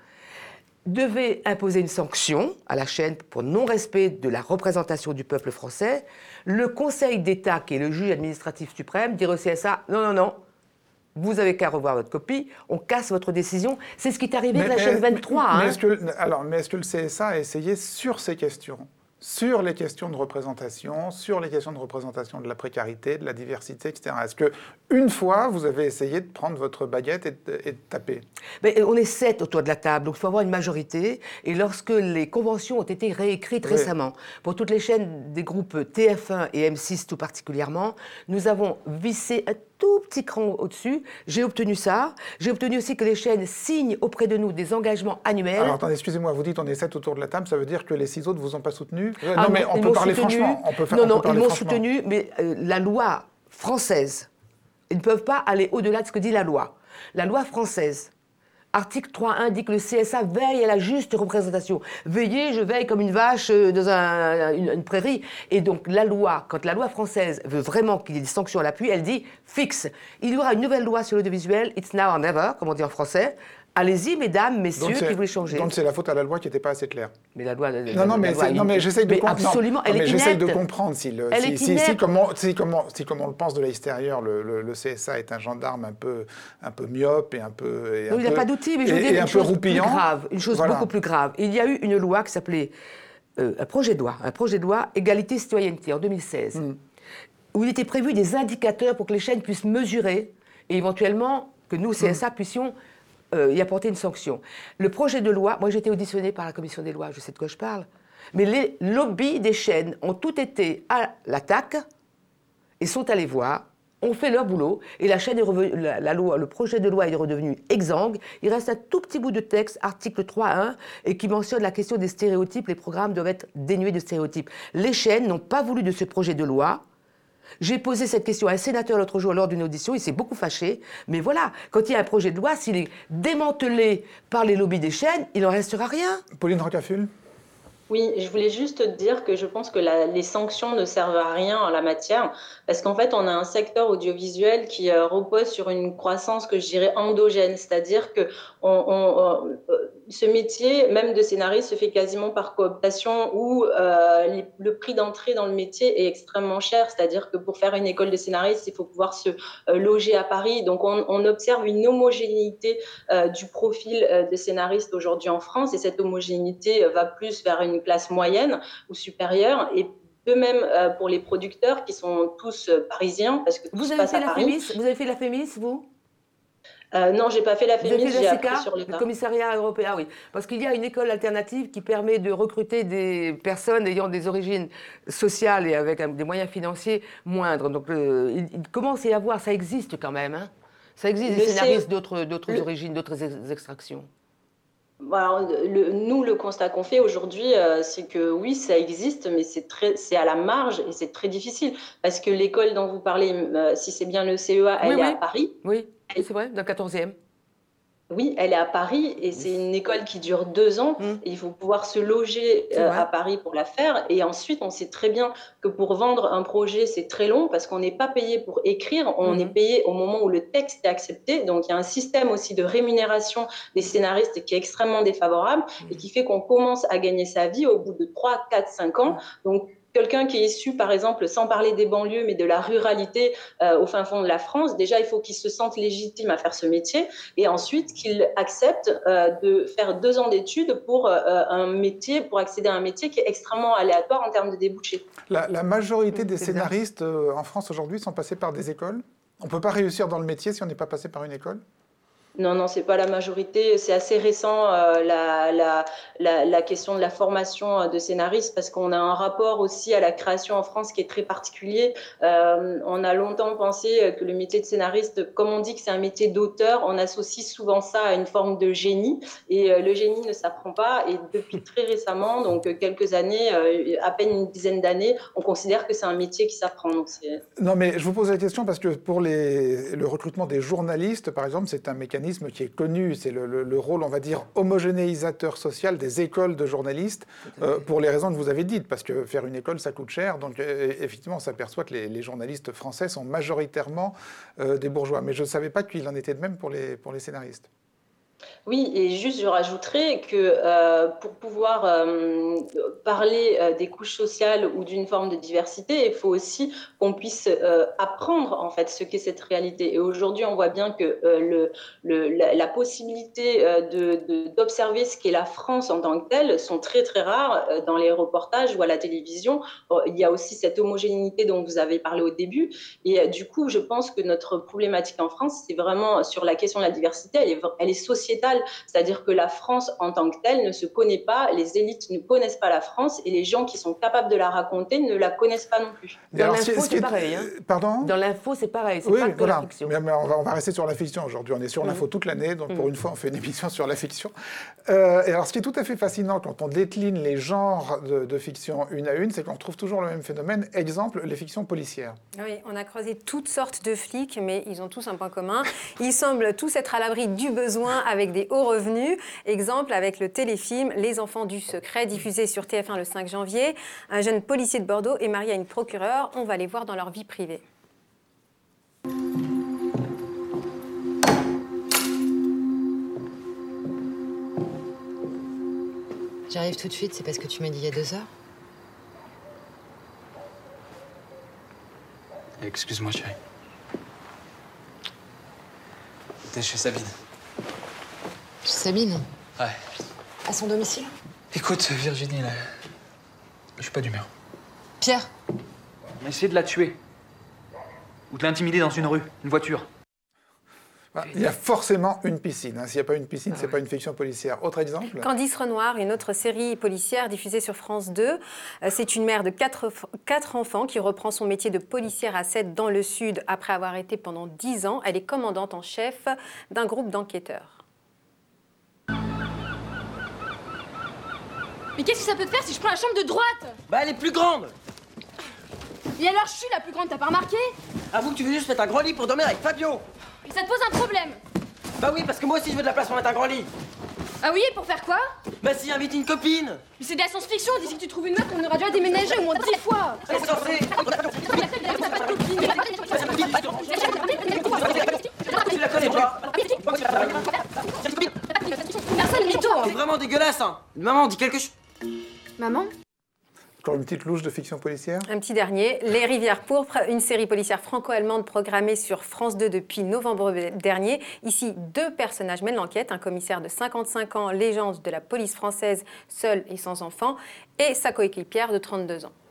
devait imposer une sanction à la chaîne pour non-respect de la représentation du peuple français, le Conseil d'État, qui est le juge administratif suprême, dirait au C S A « Non, non, non, vous avez qu'à revoir votre copie, on casse votre décision. » C'est ce qui est arrivé Mais- avec la mais- chaîne vingt-trois. Mais, mais hein. est-ce que, alors, mais est-ce que le C S A a essayé sur ces questions, sur les questions de représentation, sur les questions de représentation de la précarité, de la diversité, et cetera. Est-ce que une fois, vous avez essayé de prendre votre baguette et de, et de taper? Mais on est sept autour de la table, donc il faut avoir une majorité. Et lorsque les conventions ont été réécrites Oui. récemment, pour toutes les chaînes des groupes T F un et M six tout particulièrement, nous avons vissé un tout petit cran au-dessus. J'ai obtenu ça. J'ai obtenu aussi que les chaînes signent auprès de nous des engagements annuels. Alors attendez, excusez-moi, vous dites on est sept autour de la table, ça veut dire que les six autres vous ont pas soutenu? Euh, Ah non, mais on ils peut m'ont parler soutenu. franchement. On peut, fa- non, on peut non, parler ils m'ont franchement. soutenu, mais euh, la loi française, ils ne peuvent pas aller au-delà de ce que dit la loi. La loi française, article trois point un, dit que le C S A veille à la juste représentation. Veillez, je veille comme une vache euh, dans un- une, une prairie. Et donc la loi, quand la loi française veut vraiment qu'il y ait des sanctions à l'appui, elle dit fixe. Il y aura une nouvelle loi sur l'audiovisuel, it's now or never, comme on dit en français. Allez-y, mesdames, messieurs, Donc, c'est- qui voulez changer. Donc c'est la faute à la loi qui n'était pas assez claire. Mais la loi... la- Non, non, la mais, loi c'est- est- non, mais j'essaye de mais comprendre. absolument, non, elle mais est j'essaye de inepte. comprendre si, le, Elle si, est si, si, inepte. comme on, si, comme on, si comme on le pense de l'extérieur, le, le, le C S A est un gendarme un peu, un peu myope et un peu. Et Non, un il n'a peu- pas d'outils, mais je veux et- dire et une un peu chose plus roupillant. grave, une chose Voilà. beaucoup plus grave. Il y a eu une loi qui s'appelait euh, un projet de loi, un projet de loi égalité citoyenneté en deux mille seize, Mm. où il était prévu des indicateurs pour que les chaînes puissent mesurer et éventuellement que nous, C S A, Mm. puissions euh, y apporter une sanction. Le projet de loi, moi j'ai été auditionnée par la commission des lois, je sais de quoi je parle, mais les lobbies des chaînes ont tout été à l'attaque et sont allés voir ont fait leur boulot et la chaîne est revenu, la, la loi, le projet de loi est redevenu exsangue. Il reste un tout petit bout de texte, article trois point un, et qui mentionne la question des stéréotypes. Les programmes doivent être dénués de stéréotypes. Les chaînes n'ont pas voulu de ce projet de loi. J'ai posé cette question à un sénateur l'autre jour lors d'une audition, il s'est beaucoup fâché. Mais voilà, quand il y a un projet de loi, s'il est démantelé par les lobbies des chaînes, il n'en restera rien. Pauline Rocaful. Oui, je voulais juste te dire que je pense que la, les sanctions ne servent à rien en la matière, parce qu'en fait, on a un secteur audiovisuel qui euh, repose sur une croissance que je dirais endogène, c'est-à-dire que on, on, euh, ce métier, même de scénariste, se fait quasiment par cooptation, où euh, les, le prix d'entrée dans le métier est extrêmement cher, c'est-à-dire que pour faire une école de scénariste, il faut pouvoir se euh, loger à Paris. Donc, on, on observe une homogénéité euh, du profil euh, des scénaristes aujourd'hui en France, et cette homogénéité euh, va plus vers une classe moyenne ou supérieure, et de même euh, pour les producteurs qui sont tous euh, parisiens, parce que tout vous se avez passe fait à la Paris. Fémis, vous avez fait la Fémis, vous euh, Non, j'ai pas fait la Vous avez Fémis, fait j'ai la appris SECA, sur le le tas. commissariat européen, oui. Parce qu'il y a une école alternative qui permet de recruter des personnes ayant des origines sociales et avec un, des moyens financiers moindres. Donc euh, il, il commence à y avoir, ça existe quand même, hein. Ça existe Le des scénaristes C- d'autres d'autres le- origines, d'autres ex- extractions. Alors, le, nous, le constat qu'on fait aujourd'hui, euh, c'est que oui, ça existe, mais c'est très, c'est à la marge et c'est très difficile. Parce que l'école dont vous parlez, euh, si c'est bien le C E A, elle Oui, est oui. à Paris. Oui, c'est vrai, dans le quatorzième. Oui, elle est à Paris et c'est une école qui dure deux ans. Mmh. Et il faut pouvoir se loger C'est euh, vrai. à Paris pour la faire. Et ensuite, on sait très bien que pour vendre un projet, c'est très long parce qu'on n'est pas payé pour écrire, on Mmh. est payé au moment où le texte est accepté. Donc, il y a un système aussi de rémunération des scénaristes qui est extrêmement défavorable et qui fait qu'on commence à gagner sa vie au bout de trois, quatre, cinq ans. Donc, quelqu'un qui est issu, par exemple, sans parler des banlieues, mais de la ruralité euh, au fin fond de la France, déjà, il faut qu'il se sente légitime à faire ce métier et ensuite qu'il accepte euh, de faire deux ans d'études pour euh, un métier, pour accéder à un métier qui est extrêmement aléatoire en termes de débouchés. La, la majorité des C'est bien. scénaristes euh, en France aujourd'hui sont passés par des écoles. On ne peut pas réussir dans le métier si on n'est pas passé par une école. Non, non, c'est pas la majorité. C'est assez récent euh, la, la, la, la question de la formation de scénaristes parce qu'on a un rapport aussi à la création en France qui est très particulier. Euh, on a longtemps pensé que le métier de scénariste, comme on dit que c'est un métier d'auteur, on associe souvent ça à une forme de génie et euh, le génie ne s'apprend pas. Et depuis très récemment, donc quelques années, euh, à peine une dizaine d'années, on considère que c'est un métier qui s'apprend. Donc c'est... Non, mais je vous pose la question parce que pour les, le recrutement des journalistes, par exemple, c'est un mécanisme qui est connu. C'est le, le, le rôle, on va dire, homogénéisateur social des écoles de journalistes, euh, pour les raisons que vous avez dites, parce que faire une école, ça coûte cher. Donc, euh, effectivement, on s'aperçoit que les, les journalistes français sont majoritairement euh, des bourgeois. Mais je ne savais pas qu'il en était de même pour les, pour les scénaristes. Oui, et juste je rajouterais que euh, pour pouvoir euh, parler euh, des couches sociales ou d'une forme de diversité, il faut aussi qu'on puisse euh, apprendre en fait ce qu'est cette réalité. Et aujourd'hui, on voit bien que euh, le, le, la, la possibilité euh, de, de, d'observer ce qu'est la France en tant que telle sont très très rares euh, dans les reportages ou à la télévision. Bon, il y a aussi cette homogénéité dont vous avez parlé au début. Et euh, du coup, je pense que notre problématique en France, c'est vraiment sur la question de la diversité. Elle est, elle est sociétale. C'est-à-dire que la France en tant que telle ne se connaît pas, les élites ne connaissent pas la France et les gens qui sont capables de la raconter ne la connaissent pas non plus. Dans l'info, c'est pareil. Hein. Pardon ? Dans l'info, c'est pareil, c'est oui, pas que voilà. la fiction. Mais, mais on, va, on va rester sur la fiction aujourd'hui. On est sur mmh. l'info toute l'année, donc mmh. pour une fois, on fait une émission sur la fiction. Euh, et alors, ce qui est tout à fait fascinant quand on décline les genres de, de fiction une à une, c'est qu'on retrouve toujours le même phénomène. Exemple, les fictions policières. Oui, on a croisé toutes sortes de flics, mais ils ont tous un point commun. Ils semblent tous être à l'abri du besoin avec des hauts revenus. Exemple avec le téléfilm Les Enfants du Secret, diffusé sur T F un le cinq janvier. Un jeune policier de Bordeaux est marié à une procureure. On va les voir dans leur vie privée. J'arrive tout de suite, c'est parce que tu m'as dit il y a deux heures. Excuse-moi, chérie. T'es chez Sabine. Chez Sabine? Ouais. À son domicile? Écoute, Virginie, là... je suis pas d'humeur. Pierre? On a essayé de la tuer. Ou de l'intimider dans une rue, une voiture. Il y a forcément une piscine. Hein. S'il n'y a pas une piscine, ah, c'est ouais. pas une fiction policière. Autre exemple? Candice Renoir, une autre série policière diffusée sur France deux. C'est une mère de quatre, quatre enfants qui reprend son métier de policière à Sète dans le Sud après avoir été pendant dix ans. Elle est commandante en chef d'un groupe d'enquêteurs. Mais qu'est-ce que ça peut te faire si je prends la chambre de droite? Bah elle est plus grande. Et alors je suis la plus grande, t'as pas remarqué? Avoue que tu veux juste mettre un grand lit pour dormir avec Fabio. Et ça te pose un problème? Bah oui, parce que moi aussi je veux de la place pour mettre un grand lit. Ah oui, et pour faire quoi? Bah si, invite une copine. Mais c'est de la science-fiction, d'ici que tu trouves une meuf, on aura déjà déménagé au moins dix fois. C'est censé. Tu la connais pas? Personne mytho. C'est vraiment dégueulasse, hein. Maman, dis quelque chose. Maman? Encore une petite louche de fiction policière. Un petit dernier, Les Rivières pourpres, une série policière franco-allemande programmée sur France deux depuis novembre dernier. Ici, deux personnages mènent l'enquête, un commissaire de cinquante-cinq ans, légende de la police française, seul et sans enfant, et sa coéquipière de trente-deux ans.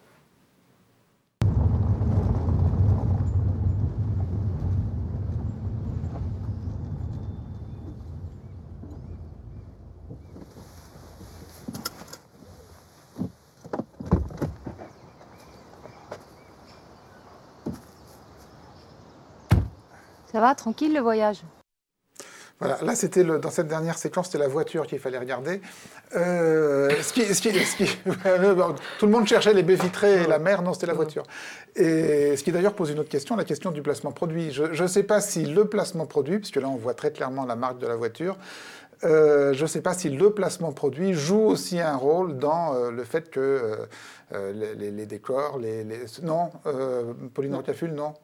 Ça va, tranquille le voyage? Voilà, là c'était dans cette dernière séquence, c'était la voiture qu'il fallait regarder. Euh, ce qui, ce qui, ce qui, tout le monde cherchait les baies vitrées et la mer, non, c'était la voiture. Et ce qui d'ailleurs pose une autre question, la question du placement produit. Je ne sais pas si le placement produit, puisque là on voit très clairement la marque de la voiture, euh, je ne sais pas si le placement produit joue aussi un rôle dans euh, le fait que euh, les, les, les décors, les, les... non, euh, Pauline Rocaful, non.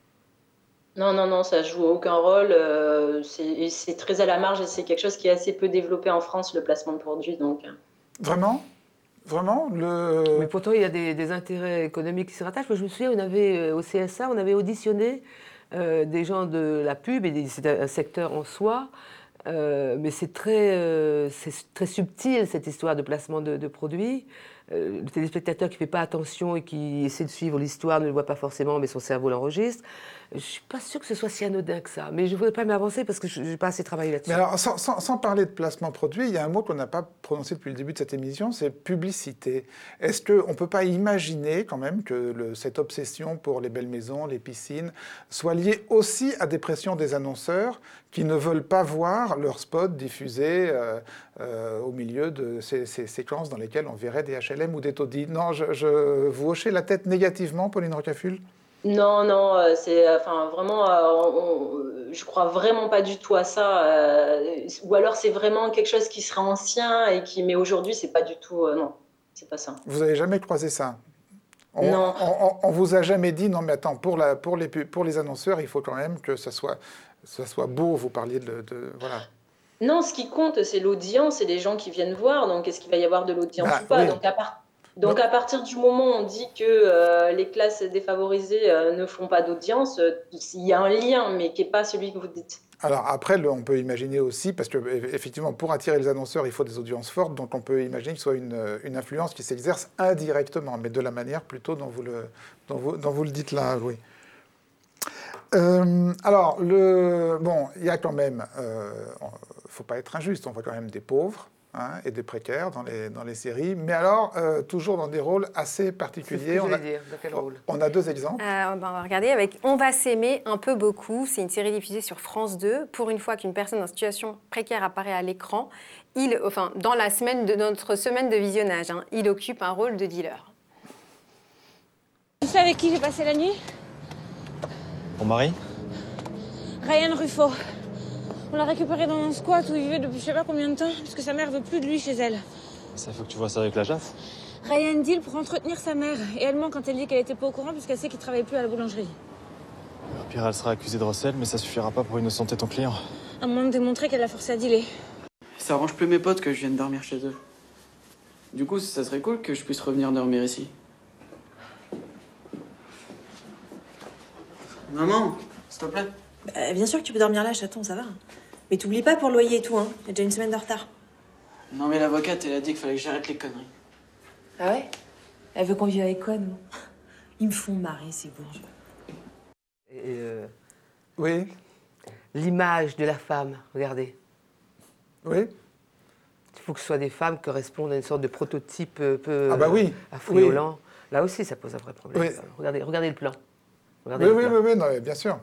Non, non, non, ça joue aucun rôle. Euh, c'est très à la marge et c'est quelque chose qui est assez peu développé en France, le placement de produits. Donc. Vraiment? Vraiment le... Mais pourtant, il y a des, des intérêts économiques qui se rattachent. Moi, je me souviens, on avait, au C S A, on avait auditionné euh, des gens de la pub, et c'est un secteur en soi. Euh, mais c'est très, euh, très subtil, cette histoire de placement de, de produits. Euh, le téléspectateur qui ne fait pas attention et qui essaie de suivre l'histoire ne le voit pas forcément, mais son cerveau l'enregistre. Je ne suis pas sûre que ce soit si anodin que ça. Mais je ne voudrais pas m'avancer parce que je n'ai pas assez travaillé là-dessus. Mais alors, sans, sans, sans parler de placement produit, il y a un mot qu'on n'a pas prononcé depuis le début de cette émission, c'est publicité. Est-ce qu'on ne peut pas imaginer quand même que le, cette obsession pour les belles maisons, les piscines, soit liée aussi à des pressions des annonceurs qui ne veulent pas voir leurs spots diffusés euh, euh, au milieu de ces, ces séquences dans lesquelles on verrait des H L M ou des taudis? Non, je, je, vous hochez la tête négativement, Pauline Rocaful? Non, non, c'est enfin vraiment, euh, on, je crois vraiment pas du tout à ça. Euh, ou alors c'est vraiment quelque chose qui serait ancien et qui, mais aujourd'hui c'est pas du tout, euh, non, c'est pas ça. Vous avez jamais croisé ça? On, non. On, on, on vous a jamais dit non, mais attends, pour la, pour les pour les annonceurs, il faut quand même que ça soit, ça soit beau. Vous parliez de, de voilà. Non, ce qui compte, c'est l'audience et les gens qui viennent voir. Donc, est-ce qu'il va y avoir de l'audience bah, ou pas? Oui. Donc, à part. Donc, à partir du moment où on dit que euh, les classes défavorisées euh, ne font pas d'audience, euh, il y a un lien, mais qui n'est pas celui que vous dites. Alors après, le, on peut imaginer aussi, parce que effectivement, pour attirer les annonceurs, il faut des audiences fortes, donc on peut imaginer que ce soit une, une influence qui s'exerce indirectement, mais de la manière plutôt dont vous le, dont vous, dont vous le dites là, oui. Euh, alors, le, bon, il y a quand même, il euh, ne faut pas être injuste, on voit quand même des pauvres. Hein, et des précaires dans les, dans les séries, mais alors euh, toujours dans des rôles assez particuliers. On, a, dire, dans quel rôle on a deux exemples. Euh, ben on va regarder avec On va s'aimer un peu beaucoup. C'est une série diffusée sur France deux. Pour une fois qu'une personne en situation précaire apparaît à l'écran, il, enfin, dans la semaine de notre semaine de visionnage, hein, il occupe un rôle de dealer. Tu sais avec qui j'ai passé la nuit? Ton mari? Ryan Ruffo. On l'a récupéré dans un squat où il vivait depuis je sais pas combien de temps, parce que sa mère veut plus de lui chez elle. Ça faut que tu vois ça avec la J A F. Ryan deal pour entretenir sa mère, et elle ment quand elle dit qu'elle était pas au courant, puisqu'elle sait qu'il travaille plus à la boulangerie. Au pire, elle sera accusée de recel, mais ça suffira pas pour innocenter ton client. À moins de démontrer qu'elle l'a forcé à dealer. Ça arrange plus mes potes que je vienne dormir chez eux. Du coup, ça serait cool que je puisse revenir dormir ici. Maman, s'il te plaît. Bah, bien sûr que tu peux dormir là, chaton, ça va. Mais t'oublies pas pour le loyer et tout, hein. Il y a déjà une semaine de retard. Non mais l'avocate, elle a dit qu'il fallait que j'arrête les conneries. Ah ouais? Elle veut qu'on vive avec quoi, nous? Ils me font marrer, ces bourgeois. Et euh... Oui. l'image de la femme, regardez. Oui. Il faut que ce soit des femmes qui correspondent à une sorte de prototype un peu ah bah oui. affriolant. Oui. Là aussi, ça pose un vrai problème. Oui. Regardez, regardez le plan. Regardez oui, le oui, plan. oui, oui, non, bien sûr.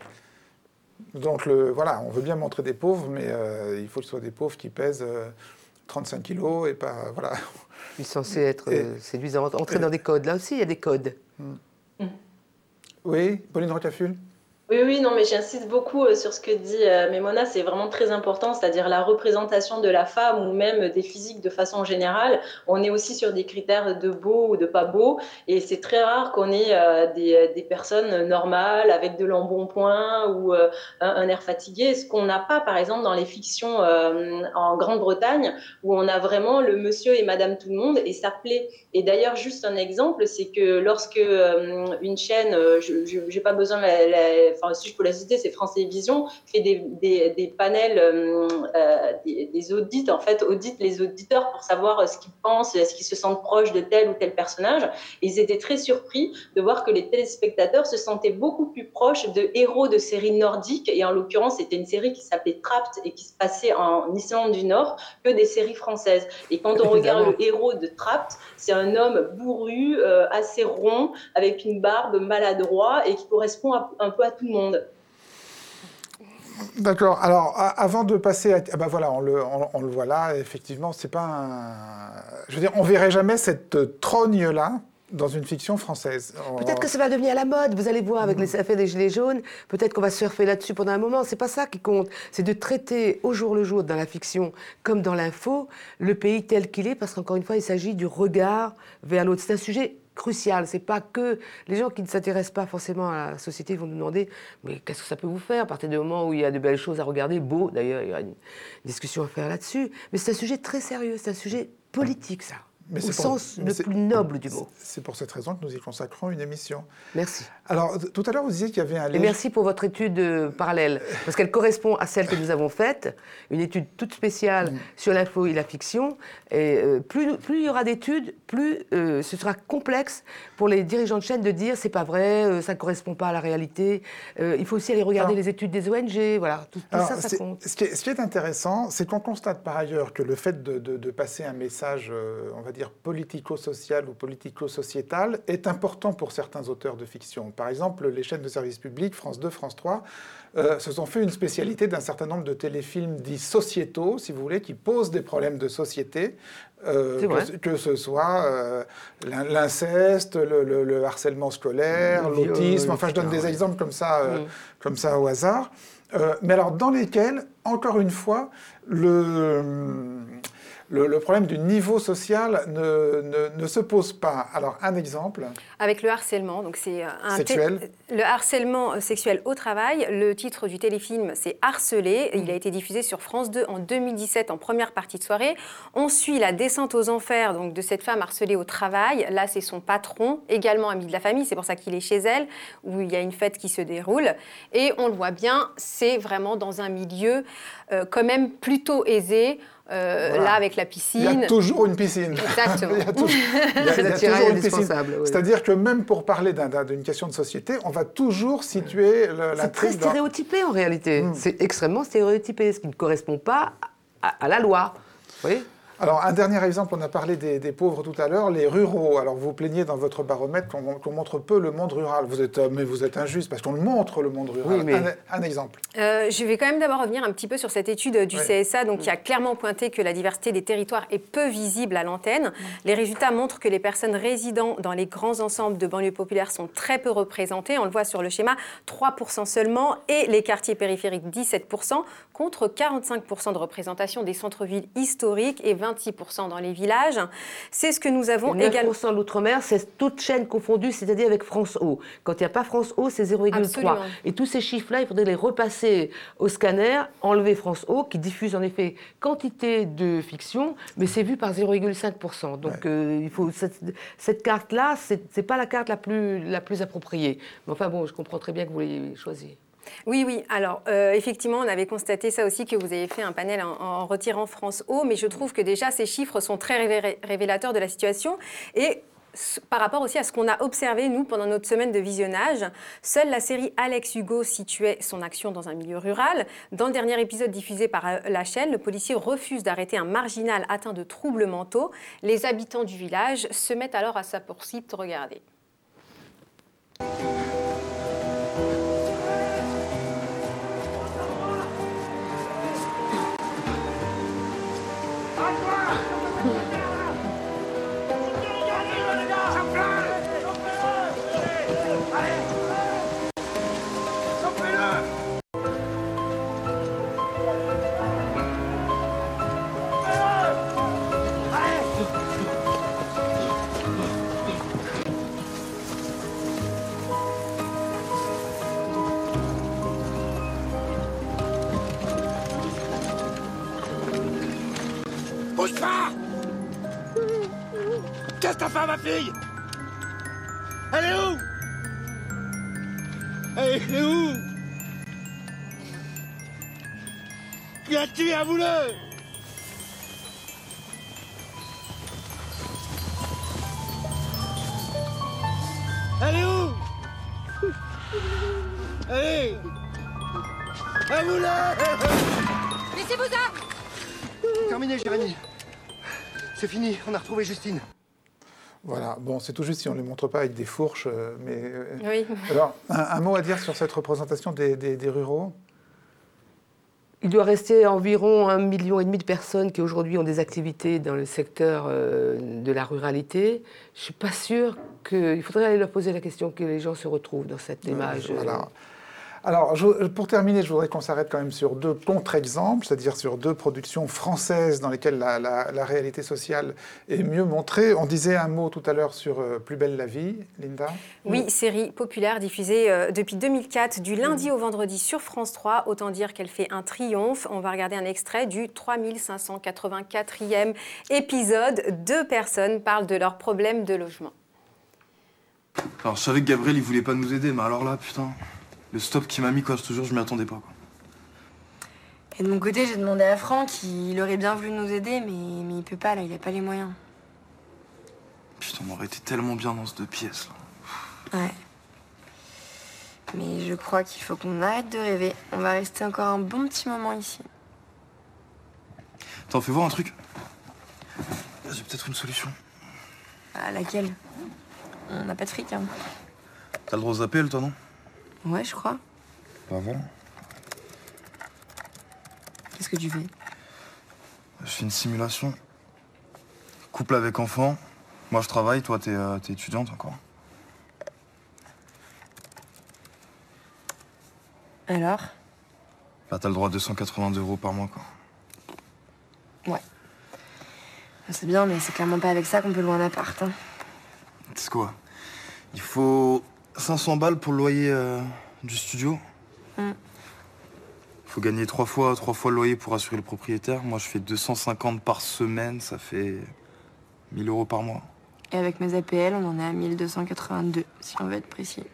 Donc, le, voilà, on veut bien montrer des pauvres, mais euh, il faut que ce soit des pauvres qui pèsent euh, trente-cinq kilos et pas... Voilà. Ils sont censés être et, euh, séduisants, entrer et, dans des codes. Là aussi, il y a des codes. Mm. Oui, Pauline Rocaful. Oui, oui, non, mais j'insiste beaucoup sur ce que dit euh, Memona, c'est vraiment très important, c'est-à-dire la représentation de la femme ou même des physiques de façon générale. On est aussi sur des critères de beau ou de pas beau, et c'est très rare qu'on ait euh, des, des personnes normales avec de l'embonpoint ou euh, un, un air fatigué, ce qu'on n'a pas, par exemple, dans les fictions euh, en Grande-Bretagne, où on a vraiment le monsieur et madame tout le monde, et ça plaît. Et d'ailleurs, juste un exemple, c'est que lorsque euh, une chaîne, euh, je n'ai pas besoin de la, la Enfin, si je peux la citer, c'est France Télévisions, fait des, des, des panels, euh, des, des audits, en fait, audite les auditeurs pour savoir ce qu'ils pensent, est-ce qu'ils se sentent proches de tel ou tel personnage. Et ils étaient très surpris de voir que les téléspectateurs se sentaient beaucoup plus proches de héros de séries nordiques, et en l'occurrence, c'était une série qui s'appelait Trapped et qui se passait en Islande du Nord, que des séries françaises. Et quand on Évidemment. regarde le héros de Trapped, c'est un homme bourru, euh, assez rond, avec une barbe maladroit et qui correspond à, un peu à tout le monde. D'accord. Alors, avant de passer à... Ah ben voilà, on le, on, on le voit là, effectivement, c'est pas un... Je veux dire, on verrait jamais cette trogne-là dans une fiction française. Peut-être que ça va devenir la mode, vous allez voir, avec mmh. les affaires des Gilets jaunes, peut-être qu'on va surfer là-dessus pendant un moment. C'est pas ça qui compte, c'est de traiter au jour le jour, dans la fiction comme dans l'info, le pays tel qu'il est, parce qu'encore une fois, il s'agit du regard vers l'autre. C'est un sujet crucial, c'est pas que les gens qui ne s'intéressent pas forcément à la société vont nous demander mais qu'est-ce que ça peut vous faire à partir du moment où il y a de belles choses à regarder, beau d'ailleurs, il y a une discussion à faire là-dessus, mais c'est un sujet très sérieux, c'est un sujet politique ça. Mais au sens pour, le plus noble du mot. C'est pour cette raison que nous y consacrons une émission. Merci. Alors, tout à l'heure, vous disiez qu'il y avait un... Et merci pour votre étude euh, parallèle, parce qu'elle correspond à celle que nous avons faite, une étude toute spéciale mmh. sur l'info et la fiction. Et euh, plus, plus il y aura d'études, plus euh, ce sera complexe pour les dirigeants de chaîne de dire c'est pas vrai, euh, ça ne correspond pas à la réalité. Euh, il faut aussi aller regarder alors, les études des O N G, voilà, tout, tout alors, ça, ça compte. Ce qui, est, ce qui est intéressant, c'est qu'on constate par ailleurs que le fait de, de, de passer un message, euh, on va dire, politico-social ou politico-sociétal est important pour certains auteurs de fiction. Par exemple, les chaînes de service public, France deux, France trois, euh, se sont fait une spécialité d'un certain nombre de téléfilms dits sociétaux, si vous voulez, qui posent des problèmes de société, euh, que, que ce soit euh, l'inceste, le, le, le harcèlement scolaire, l'autisme, enfin je donne des exemples comme ça, euh, oui. comme ça au hasard, euh, mais alors dans lesquels, encore une fois, le... Le, le problème du niveau social ne, ne, ne se pose pas. Alors, un exemple. Avec le harcèlement, donc c'est un sexuel. Le harcèlement sexuel au travail. Le titre du téléfilm, c'est Harcelé. Il a été diffusé sur France deux en deux mille dix-sept en première partie de soirée. On suit la descente aux enfers donc, de cette femme harcelée au travail. Là, c'est son patron, également ami de la famille. C'est pour ça qu'il est chez elle, où il y a une fête qui se déroule. Et on le voit bien, c'est vraiment dans un milieu euh, quand même plutôt aisé. Euh, voilà. Là, avec la piscine. Il y a toujours une piscine. Exactement. il y a, toujours, il y a, c'est il y a la toujours une piscine. Oui. C'est-à-dire que même pour parler d'un, d'un, d'une question de société, on va toujours situer le, c'est très dans... stéréotypé en réalité. Mmh. C'est extrêmement stéréotypé, ce qui ne correspond pas à, à la loi. Vous voyez ? Alors, un dernier exemple, on a parlé des, des pauvres tout à l'heure, les ruraux. Alors, vous plaignez dans votre baromètre qu'on, qu'on montre peu le monde rural. Vous êtes, mais vous êtes injuste parce qu'on le montre, le monde rural. Oui, mais... un, un exemple. Euh, je vais quand même d'abord revenir un petit peu sur cette étude du oui. C S A, donc, qui a clairement pointé que la diversité des territoires est peu visible à l'antenne. Oui. Les résultats montrent que les personnes résidant dans les grands ensembles de banlieues populaires sont très peu représentées. On le voit sur le schéma, trois pour cent seulement, et les quartiers périphériques, dix-sept pour cent, contre quarante-cinq pour cent de représentation des centres-villes historiques et vingt-six pour cent dans les villages. C'est ce que nous avons également. neuf pour cent de l'outre-mer, c'est toute chaîne confondue, c'est-à-dire avec France O. Quand il n'y a pas France O, c'est zéro virgule trois. Et tous ces chiffres-là, il faudrait les repasser au scanner, enlever France O, qui diffuse en effet quantité de fiction, mais c'est vu par zéro virgule cinq pour cent. Donc ouais. euh, il faut cette, cette carte-là, c'est, c'est pas la carte la plus, la plus appropriée. Mais enfin bon, je comprends très bien que vous l'ayez choisie. Oui, oui. Alors, euh, effectivement, on avait constaté ça aussi, que vous avez fait un panel en, en retirant France O, mais je trouve que déjà, ces chiffres sont très révé- révélateurs de la situation. Et par rapport aussi à ce qu'on a observé, nous, pendant notre semaine de visionnage. Seule la série Alex Hugo situait son action dans un milieu rural. Dans le dernier épisode diffusé par la chaîne, le policier refuse d'arrêter un marginal atteint de troubles mentaux. Les habitants du village se mettent alors à sa poursuite. Regardez. Bouge pas! Qu'est-ce que t'as fait à ma fille? Elle est où? Elle est où? Qui a tué un bouleux? Elle est où? Allez! Un bouleux! Laissez-vous ça! Terminé, Jérémy. C'est fini, on a retrouvé Justine. Voilà, bon, c'est tout juste si on ne les montre pas avec des fourches, euh, mais... euh, Oui. Alors, un, un mot à dire sur cette représentation des, des, des ruraux? Il doit rester environ un million et demi de personnes qui aujourd'hui ont des activités dans le secteur euh, de la ruralité. Je ne suis pas sûre qu'il faudrait aller leur poser la question que les gens se retrouvent dans cette image. Euh, voilà. Alors, je, pour terminer, je voudrais qu'on s'arrête quand même sur deux contre-exemples, c'est-à-dire sur deux productions françaises dans lesquelles la, la, la réalité sociale est mieux montrée. On disait un mot tout à l'heure sur euh, Plus belle la vie, Linda. Oui, série populaire diffusée euh, depuis deux mille quatre, du lundi au vendredi sur France trois. Autant dire qu'elle fait un triomphe. On va regarder un extrait du trois mille cinq cent quatre-vingt-quatrième épisode. Deux personnes parlent de leurs problèmes de logement. Alors, je savais que Gabriel, il voulait pas nous aider, mais alors là, putain... Le stop qu'il m'a mis, quoi, je te jure, je m'y attendais pas, quoi. Et de mon côté, j'ai demandé à Franck, il aurait bien voulu nous aider, mais, mais il peut pas, là, il a pas les moyens. Putain, on aurait été tellement bien dans ce deux pièces, là. Ouais. Mais je crois qu'il faut qu'on arrête de rêver. On va rester encore un bon petit moment ici. Attends, fais voir un truc. J'ai peut-être une solution. Ah, laquelle? On n'a pas de fric, hein. T'as le droit aux appels, toi, non? Ouais, je crois. Bah voilà. Qu'est-ce que tu fais? Je fais une simulation. Couple avec enfant. Moi, je travaille, toi, t'es euh, t'es étudiante encore. Alors? Bah, t'as le droit à deux cent quatre-vingts euros par mois, quoi. Ouais. C'est bien, mais c'est clairement pas avec ça qu'on peut louer un appart, hein. C'est quoi? Il faut cinq cents balles pour le loyer euh, du studio. Mm. Faut gagner trois fois, trois fois le loyer pour assurer le propriétaire. Moi, je fais deux cent cinquante par semaine, ça fait mille euros par mois. Et avec mes A P L, on en est à mille deux cent quatre-vingt-deux, si on veut être précis.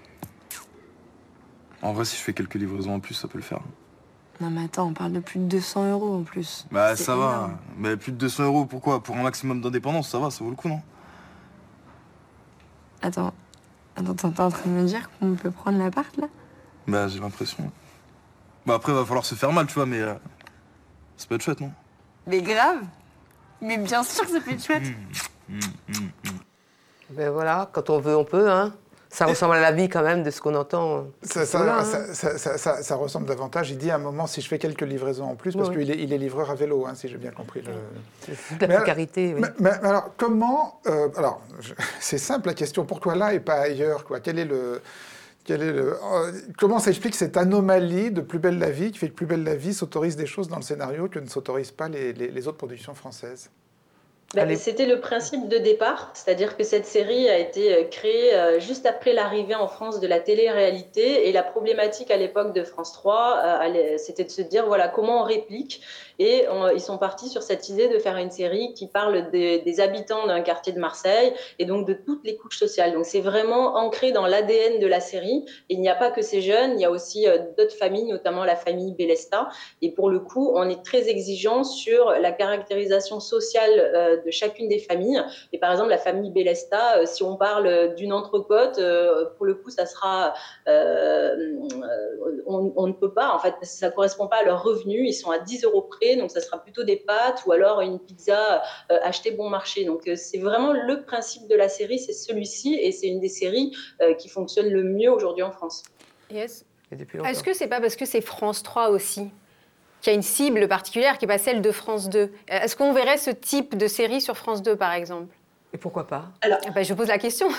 En vrai, si je fais quelques livraisons en plus, ça peut le faire. Non mais attends, on parle de plus de deux cents euros en plus. Bah C'est ça énorme. va. Mais plus de deux cents euros, pourquoi? Pour un maximum d'indépendance, ça va, ça vaut le coup, non? Attends, attends, t'es en train de me dire qu'on peut prendre l'appart là? Bah j'ai l'impression. Bah après, va falloir se faire mal, tu vois, mais... Euh, ça peut être chouette, non? Mais grave. Mais bien sûr que ça peut être chouette. Mmh, mmh, mmh. Ben voilà, quand on veut, on peut, hein. Ça ressemble à la vie quand même de ce qu'on entend. Ça, ça, Voilà, ça, hein. ça, ça, ça- ça ressemble davantage. Il dit à un moment, si je fais quelques livraisons en plus, parce Oui, qu'il est, il est livreur à vélo, hein, si j'ai bien compris. Le... C'est de la Mais- précarité, oui. Mais, mais- mais alors, comment... euh, alors, je- c'est simple la question. Pourquoi là et pas ailleurs, quoi? Quel est le... Quel est le euh, comment s'explique cette anomalie de Plus belle la vie, qui fait que Plus belle la vie s'autorise des choses dans le scénario que ne s'autorisent pas les, les- les autres productions françaises? Bah, c'était le principe de départ, c'est-à-dire que cette série a été euh, créée euh, juste après l'arrivée en France de la télé-réalité, et la problématique à l'époque de France trois, euh, allait- c'était de se dire voilà comment on réplique, et on- ils sont partis sur cette idée de faire une série qui parle des, des habitants d'un quartier de Marseille et donc de toutes les couches sociales. Donc c'est vraiment ancré dans l'A D N de la série. Et il n'y a pas que ces jeunes, il y a aussi euh, d'autres familles, notamment la famille Bélesta. Et pour le coup, on est très exigeant sur la caractérisation sociale euh, de chacune des familles. Et par exemple, la famille Bélesta, euh, si on parle d'une entrecôte, euh, pour le coup, ça sera, euh, on, on ne peut pas, en fait, ça ne correspond pas à leurs revenus. Ils sont à dix euros près, donc ça sera plutôt des pâtes ou alors une pizza euh, achetée bon marché. Donc euh, c'est vraiment le principe de la série, c'est celui-ci, et c'est une des séries euh, qui fonctionne le mieux aujourd'hui en France. Yes. Est-ce que c'est pas parce que c'est France trois aussi qu'il y a une cible particulière qui n'est pas celle de France deux? Est-ce qu'on verrait ce type de série sur France deux, par exemple? Et pourquoi pas? Alors, ben, je pose la question.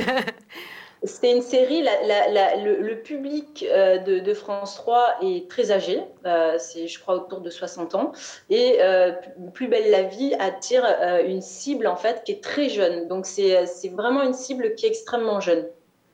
C'est une série, la, la, la, le, le public euh, de, de France trois est très âgé, euh, c'est je crois autour de soixante ans, et euh, Plus belle la vie attire euh, une cible en fait qui est très jeune, donc c'est vraiment une cible qui est extrêmement jeune.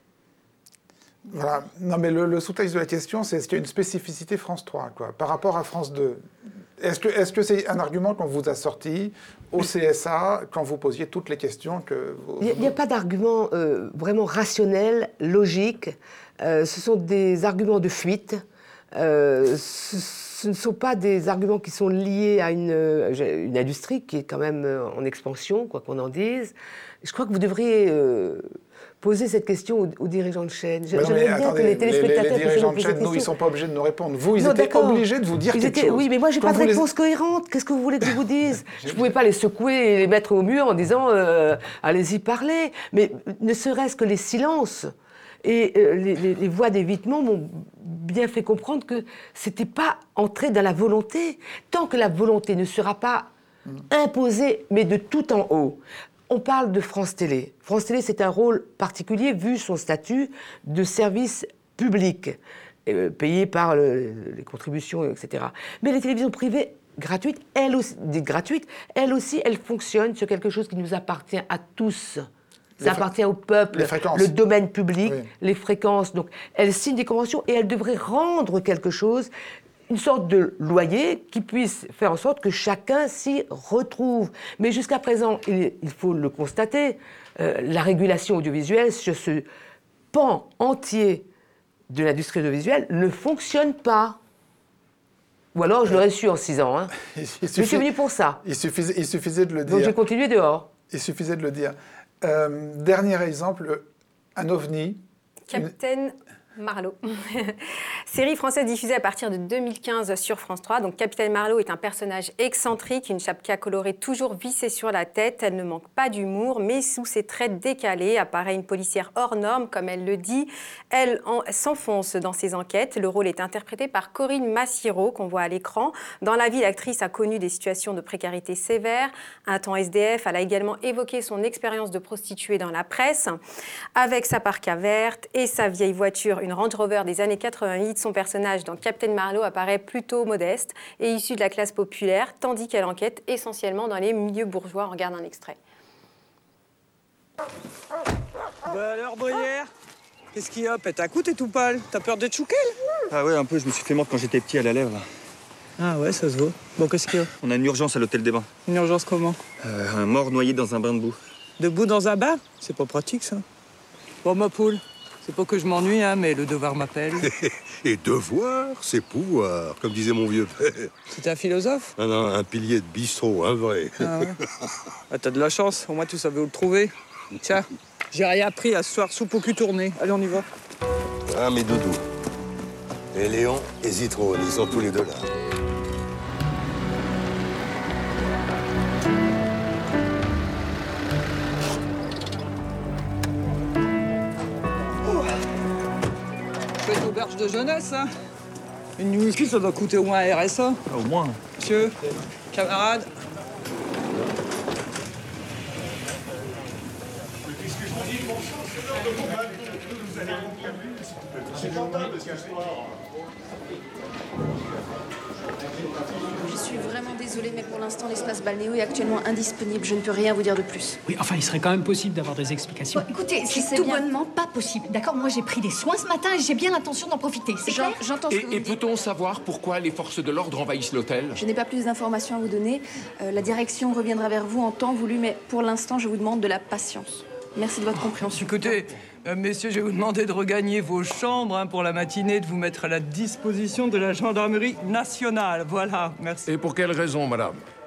Voilà. Non, mais le, le sous-texte de la question, c'est est-ce qu'il y a une spécificité France trois, quoi, par rapport à France deux? Est-ce que est-ce que c'est un argument qu'on vous a sorti au C S A quand vous posiez toutes les questions que vous... Il n'y a, a pas d'argument euh, vraiment rationnel, logique. Euh, ce sont des arguments de fuite. Euh, ce, ce ne sont pas des arguments qui sont liés à une, une industrie qui est quand même en expansion, quoi qu'on en dise. Je crois que vous devriez... Euh, poser cette question aux, aux dirigeants de chaîne. J'aimerais bien que les téléspectateurs... Les, les dirigeants de chaîne, nous, ils ne sont pas obligés de nous répondre. Vous, ils non, étaient obligés de vous dire ils quelque étaient, chose. Oui, mais moi, je n'ai pas de réponse les... cohérente. Qu'est-ce que vous voulez que je vous dise? Je ne pouvais pas les secouer et les mettre au mur en disant euh, « allez-y, parlez ». Mais ne serait-ce que les silences et euh, les, les, les voix d'évitement m'ont bien fait comprendre que ce n'était pas entrer dans la volonté. Tant que la volonté ne sera pas imposée, mais de tout en haut. On parle de France Télé. France Télé, c'est un rôle particulier vu son statut de service public, euh, payé par le, les contributions, et cetera. Mais les télévisions privées gratuites, elles aussi, dites gratuites, elles aussi, elles fonctionnent sur quelque chose qui nous appartient à tous. Ça appartient au peuple, le domaine public, oui. Les fréquences. Donc, elles signent des conventions et elles devraient rendre quelque chose, une sorte de loyer qui puisse faire en sorte que chacun s'y retrouve. Mais jusqu'à présent, il, il faut le constater, euh, la régulation audiovisuelle sur ce pan entier de l'industrie audiovisuelle ne fonctionne pas. Ou alors, je l'aurais su en six ans. Hein. Il suffit, Mais je suis venu pour ça. Il suffisait, il suffisait de le dire. Donc j'ai continué dehors. Il suffisait de le dire. Euh, dernier exemple, un ovni. Capitaine Marlowe. Série française diffusée à partir de deux mille quinze sur France trois. Donc, Capitaine Marlowe est un personnage excentrique, une chapka colorée toujours vissée sur la tête. Elle ne manque pas d'humour, mais sous ses traits décalés apparaît une policière hors norme, comme elle le dit. Elle s'enfonce dans ses enquêtes. Le rôle est interprété par Corinne Massireau, qu'on voit à l'écran. Dans la vie, l'actrice a connu des situations de précarité sévère. Un temps S D F, elle a également évoqué son expérience de prostituée dans la presse. Avec sa parka verte et sa vieille voiture, une Range Rover des années quatre-vingt-huit, son personnage dans Capitaine Marlowe apparaît plutôt modeste et issu de la classe populaire, tandis qu'elle enquête essentiellement dans les milieux bourgeois. On regarde un extrait. Bah alors, Brière, qu'est-ce qu'il y a? Pète un coup, t'es tout pâle. T'as peur d'être chouquel? Ah ouais, un peu. Je me suis fait mordre quand j'étais petit à la lèvre. Ah ouais, ça se voit. Bon, qu'est-ce qu'il y a? On a une urgence à l'hôtel des Bains. Une urgence comment? euh, Un mort noyé dans un bain de boue. De boue dans un bain? C'est pas pratique, ça. Bon, ma poule. C'est pas que je m'ennuie, hein, mais le devoir m'appelle. Et devoir, c'est pouvoir, comme disait mon vieux père. C'est un philosophe? Ah non, un pilier de bistrot, un vrai. Ah ouais. Ah, t'as de la chance, au moins tu savais où le trouver. Tiens, j'ai rien appris à ce soir, soupe au cul tourné. Allez, on y va. Ah, mes doudous. Et Léon et Zitrone, ils sont tous les deux là. Auberge de jeunesse, hein. Une nuit whisky, ça doit coûter au moins un R S A. Au moins. Monsieur, camarade. Je suis vraiment désolée, mais pour l'instant, l'espace balnéo est actuellement indisponible. Je ne peux rien vous dire de plus. Oui, enfin, il serait quand même possible d'avoir des explications. Bon, écoutez, c'est tout bien. Bonnement pas possible. D'accord, moi j'ai pris des soins ce matin et j'ai bien l'intention d'en profiter. C'est clair? J'entends ce que vous Et, et dites. peut-on savoir pourquoi les forces de l'ordre envahissent l'hôtel? Je n'ai pas plus d'informations à vous donner. Euh, la direction reviendra vers vous en temps voulu, mais pour l'instant, je vous demande de la patience. Merci de votre compréhension. Écoutez, euh, messieurs, je vais vous demander de regagner vos chambres hein, pour la matinée, de vous mettre à la disposition de la gendarmerie nationale. Voilà, merci. Et pour quelle raison, madame?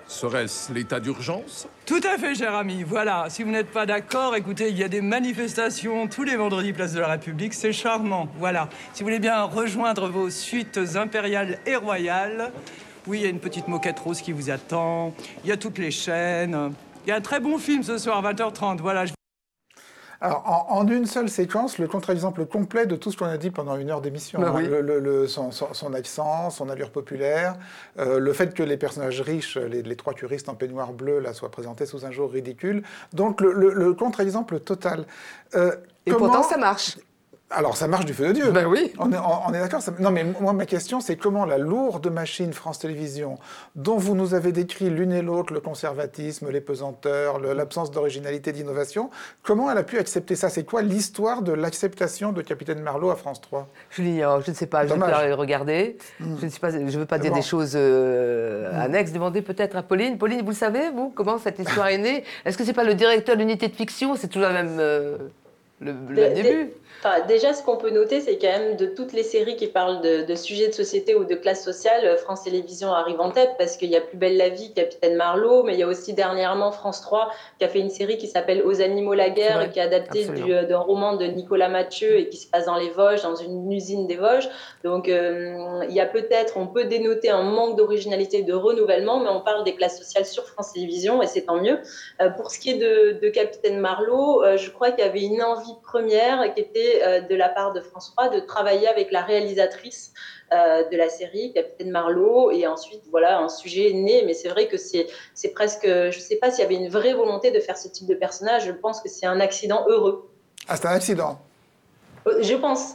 Serait-ce l'état d'urgence? Tout à fait, cher ami. Voilà, si vous n'êtes pas d'accord, écoutez, il y a des manifestations tous les vendredis place de la République. C'est charmant, voilà. Si vous voulez bien rejoindre vos suites impériales et royales, oui, il y a une petite moquette rose qui vous attend. Il y a toutes les chaînes. Il y a un très bon film ce soir, vingt heures trente. Voilà. Je... Alors, en, en une seule séquence, le contre-exemple complet de tout ce qu'on a dit pendant une heure d'émission. Bah hein. oui. le, le, le, son, son, son accent, son allure populaire, euh, le fait que les personnages riches, les, les trois curistes en peignoir bleu, là, soient présentés sous un jour ridicule. Donc, le, le, le contre-exemple total. Euh, Et comment... pourtant, ça marche. Alors, ça marche du feu de Dieu. Ben oui. On est, on, on est d'accord. Ça... Non, mais moi, ma question, c'est comment la lourde machine France Télévisions, dont vous nous avez décrit l'une et l'autre le conservatisme, les pesanteurs, le, l'absence d'originalité, d'innovation, comment elle a pu accepter ça? C'est quoi l'histoire de l'acceptation de Capitaine Marlowe à France trois? Je l'ignore, je ne sais pas, je ne vais pas regarder. Mmh. Je ne sais pas, je ne veux pas dire bon. des choses euh, mmh. annexes. Demandez peut-être à Pauline. Pauline, vous le savez, vous, comment cette histoire est née? Est-ce que ce n'est pas le directeur de l'unité de fiction? C'est toujours la même... Euh, le, le de, début de... Enfin, déjà, ce qu'on peut noter, c'est quand même de toutes les séries qui parlent de, de sujets de société ou de classe sociale, France Télévisions arrive en tête parce qu'il y a Plus belle la vie, Capitaine Marlowe, mais il y a aussi dernièrement France trois qui a fait une série qui s'appelle Aux animaux la guerre, ouais, qui est adaptée du, d'un roman de Nicolas Mathieu et qui se passe dans les Vosges, dans une usine des Vosges. Donc, euh, il y a peut-être, on peut dénoter un manque d'originalité, de renouvellement, mais on parle des classes sociales sur France Télévisions et c'est tant mieux. Euh, pour ce qui est de, de Capitaine Marlowe, euh, je crois qu'il y avait une envie première qui était de la part de France trois de travailler avec la réalisatrice euh, de la série, Capitaine Marlowe, et ensuite, voilà, un sujet est né, mais c'est vrai que c'est, c'est presque, je ne sais pas s'il y avait une vraie volonté de faire ce type de personnage, je pense que c'est un accident heureux. Ah, c'est un accident? Je pense.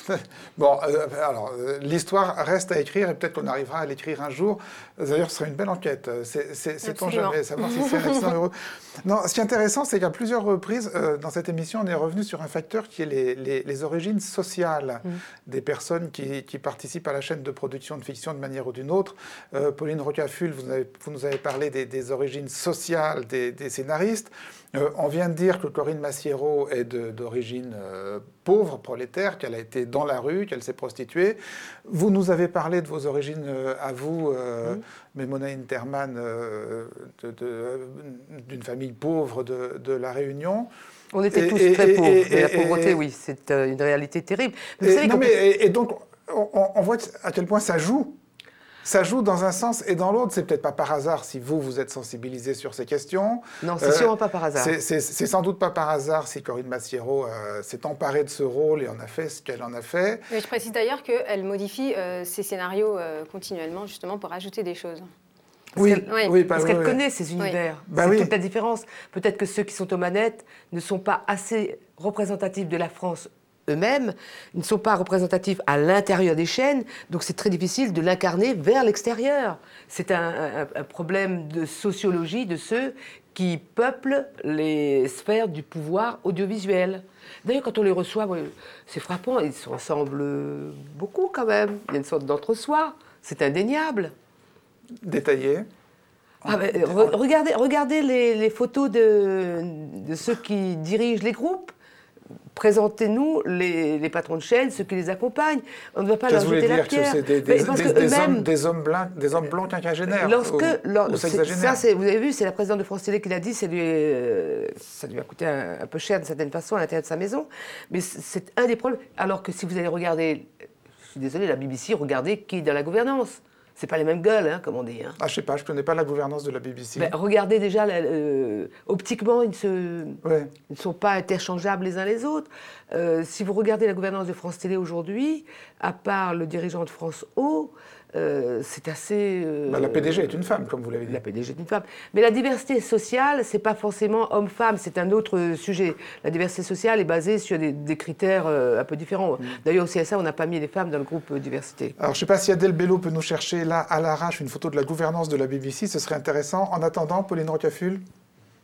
Bon, euh, alors, euh, l'histoire reste à écrire et peut-être qu'on arrivera à l'écrire un jour. D'ailleurs, ce serait une belle enquête. C'est, c'est, sait-on jamais savoir si c'est un accident heureux. Non, ce qui est intéressant, c'est qu'à plusieurs reprises, euh, dans cette émission, on est revenu sur un facteur qui est les, les, les origines sociales mmh. des personnes qui, qui participent à la chaîne de production de fiction de manière ou d'une autre. Euh, Pauline Rocaful, vous, avez, vous nous avez parlé des, des origines sociales des, des scénaristes. Euh, on vient de dire que Corinne Massiero est de, d'origine euh, pauvre, prolétaire, qu'elle a été dans la rue, qu'elle s'est prostituée. Vous nous avez parlé de vos origines euh, à vous, euh, mmh. Memona Interman, euh, de, de, d'une famille pauvre de, de La Réunion. On était et, tous et, très et, pauvres, et, mais la pauvreté, et, oui, c'est euh, une réalité terrible. Mais et, vous savez non, mais, et, et donc, on, on voit à quel point ça joue. Ça joue dans un sens et dans l'autre. C'est peut-être pas par hasard si vous, vous êtes sensibilisé sur ces questions. Non, c'est euh, sûrement pas par hasard. C'est, c'est, c'est sans doute pas par hasard si Corinne Massiero euh, s'est emparée de ce rôle et en a fait ce qu'elle en a fait. Mais je précise d'ailleurs qu'elle modifie euh, ses scénarios euh, continuellement, justement, pour ajouter des choses. Parce oui, qu'elle, oui, oui, parce qu'elle oui, connaît oui. ces univers. Oui. Bah c'est oui. toute la différence. Peut-être que ceux qui sont aux manettes ne sont pas assez représentatifs de la France eux-mêmes, ils ne sont pas représentatifs à l'intérieur des chaînes, donc c'est très difficile de l'incarner vers l'extérieur. C'est un, un, un problème de sociologie de ceux qui peuplent les sphères du pouvoir audiovisuel. D'ailleurs, quand on les reçoit, c'est frappant, ils se ressemblent beaucoup quand même. Il y a une sorte d'entre-soi, c'est indéniable. Détaillé. Ah ben, re- regardez regardez les, les photos de, de ceux qui dirigent les groupes. Présentez-nous les, les patrons de chaîne, ceux qui les accompagnent. On ne va pas Qu'est-ce leur jeter la pierre. Que c'est des, des, des, des, hommes, des, hommes blancs, des hommes blancs quinquagénaires lorsque, ou, lors, ou sexagénaires. Ça, c'est, vous avez vu, c'est la présidente de France Télé qui l'a dit, ça lui, euh, ça lui a coûté un, un peu cher d'une certaine façon à l'intérieur de sa maison. Mais c'est un des problèmes. Alors que si vous allez regarder, je suis désolée, la B B C, regardez qui est dans la gouvernance. C'est pas les mêmes gueules, hein, comme on dit. Hein. Ah, je sais pas, je connais pas la gouvernance de la B B C. Ben, regardez déjà, euh, optiquement, ils, se, ouais. ils ne sont pas interchangeables les uns les autres. Euh, si vous regardez la gouvernance de France Télé aujourd'hui, à part le dirigeant de France O, euh, c'est assez... Euh, bah, la P D G est une femme, comme vous l'avez dit. La P D G est une femme. Mais la diversité sociale, c'est pas forcément homme-femme, c'est un autre sujet. La diversité sociale est basée sur des, des critères euh, un peu différents. Mmh. D'ailleurs, au C S A, on n'a pas mis les femmes dans le groupe euh, diversité. Alors, je ne sais pas si Adèle Bello peut nous chercher, là, à l'arrache, une photo de la gouvernance de la B B C. Ce serait intéressant. En attendant, Pauline Rocaful.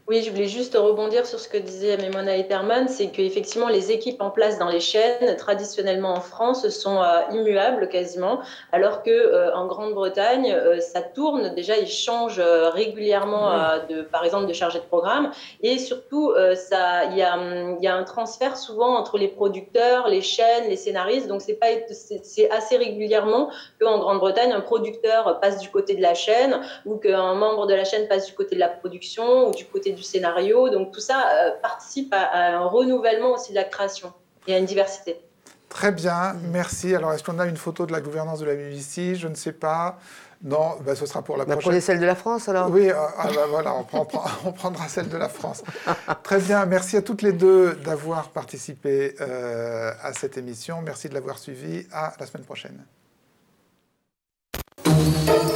Oui, je voulais juste rebondir sur ce que disait Memona Eterman, c'est qu'effectivement les équipes en place dans les chaînes, traditionnellement en France, sont euh, immuables quasiment, alors que euh, en Grande-Bretagne, euh, ça tourne. Déjà, ils changent euh, régulièrement, euh, de, par exemple, de chargé de programme, et surtout, euh, ça, il y a, il y a un transfert souvent entre les producteurs, les chaînes, les scénaristes. Donc, c'est pas, c'est, c'est assez régulièrement qu'en Grande-Bretagne, un producteur passe du côté de la chaîne, ou qu'un membre de la chaîne passe du côté de la production, ou du côté du scénario. Donc tout ça euh, participe à, à un renouvellement aussi de la création et à une diversité. Très bien, merci. Alors, est-ce qu'on a une photo de la gouvernance de la B B C? Je ne sais pas. Non, ben, ce sera pour la bah, prochaine. Prenez celle de la France, alors. Oui, euh, ah, ben, voilà, on, prend, on, prend, on prendra celle de la France. Très bien, merci à toutes les deux d'avoir participé euh, à cette émission. Merci de l'avoir suivie. À la semaine prochaine.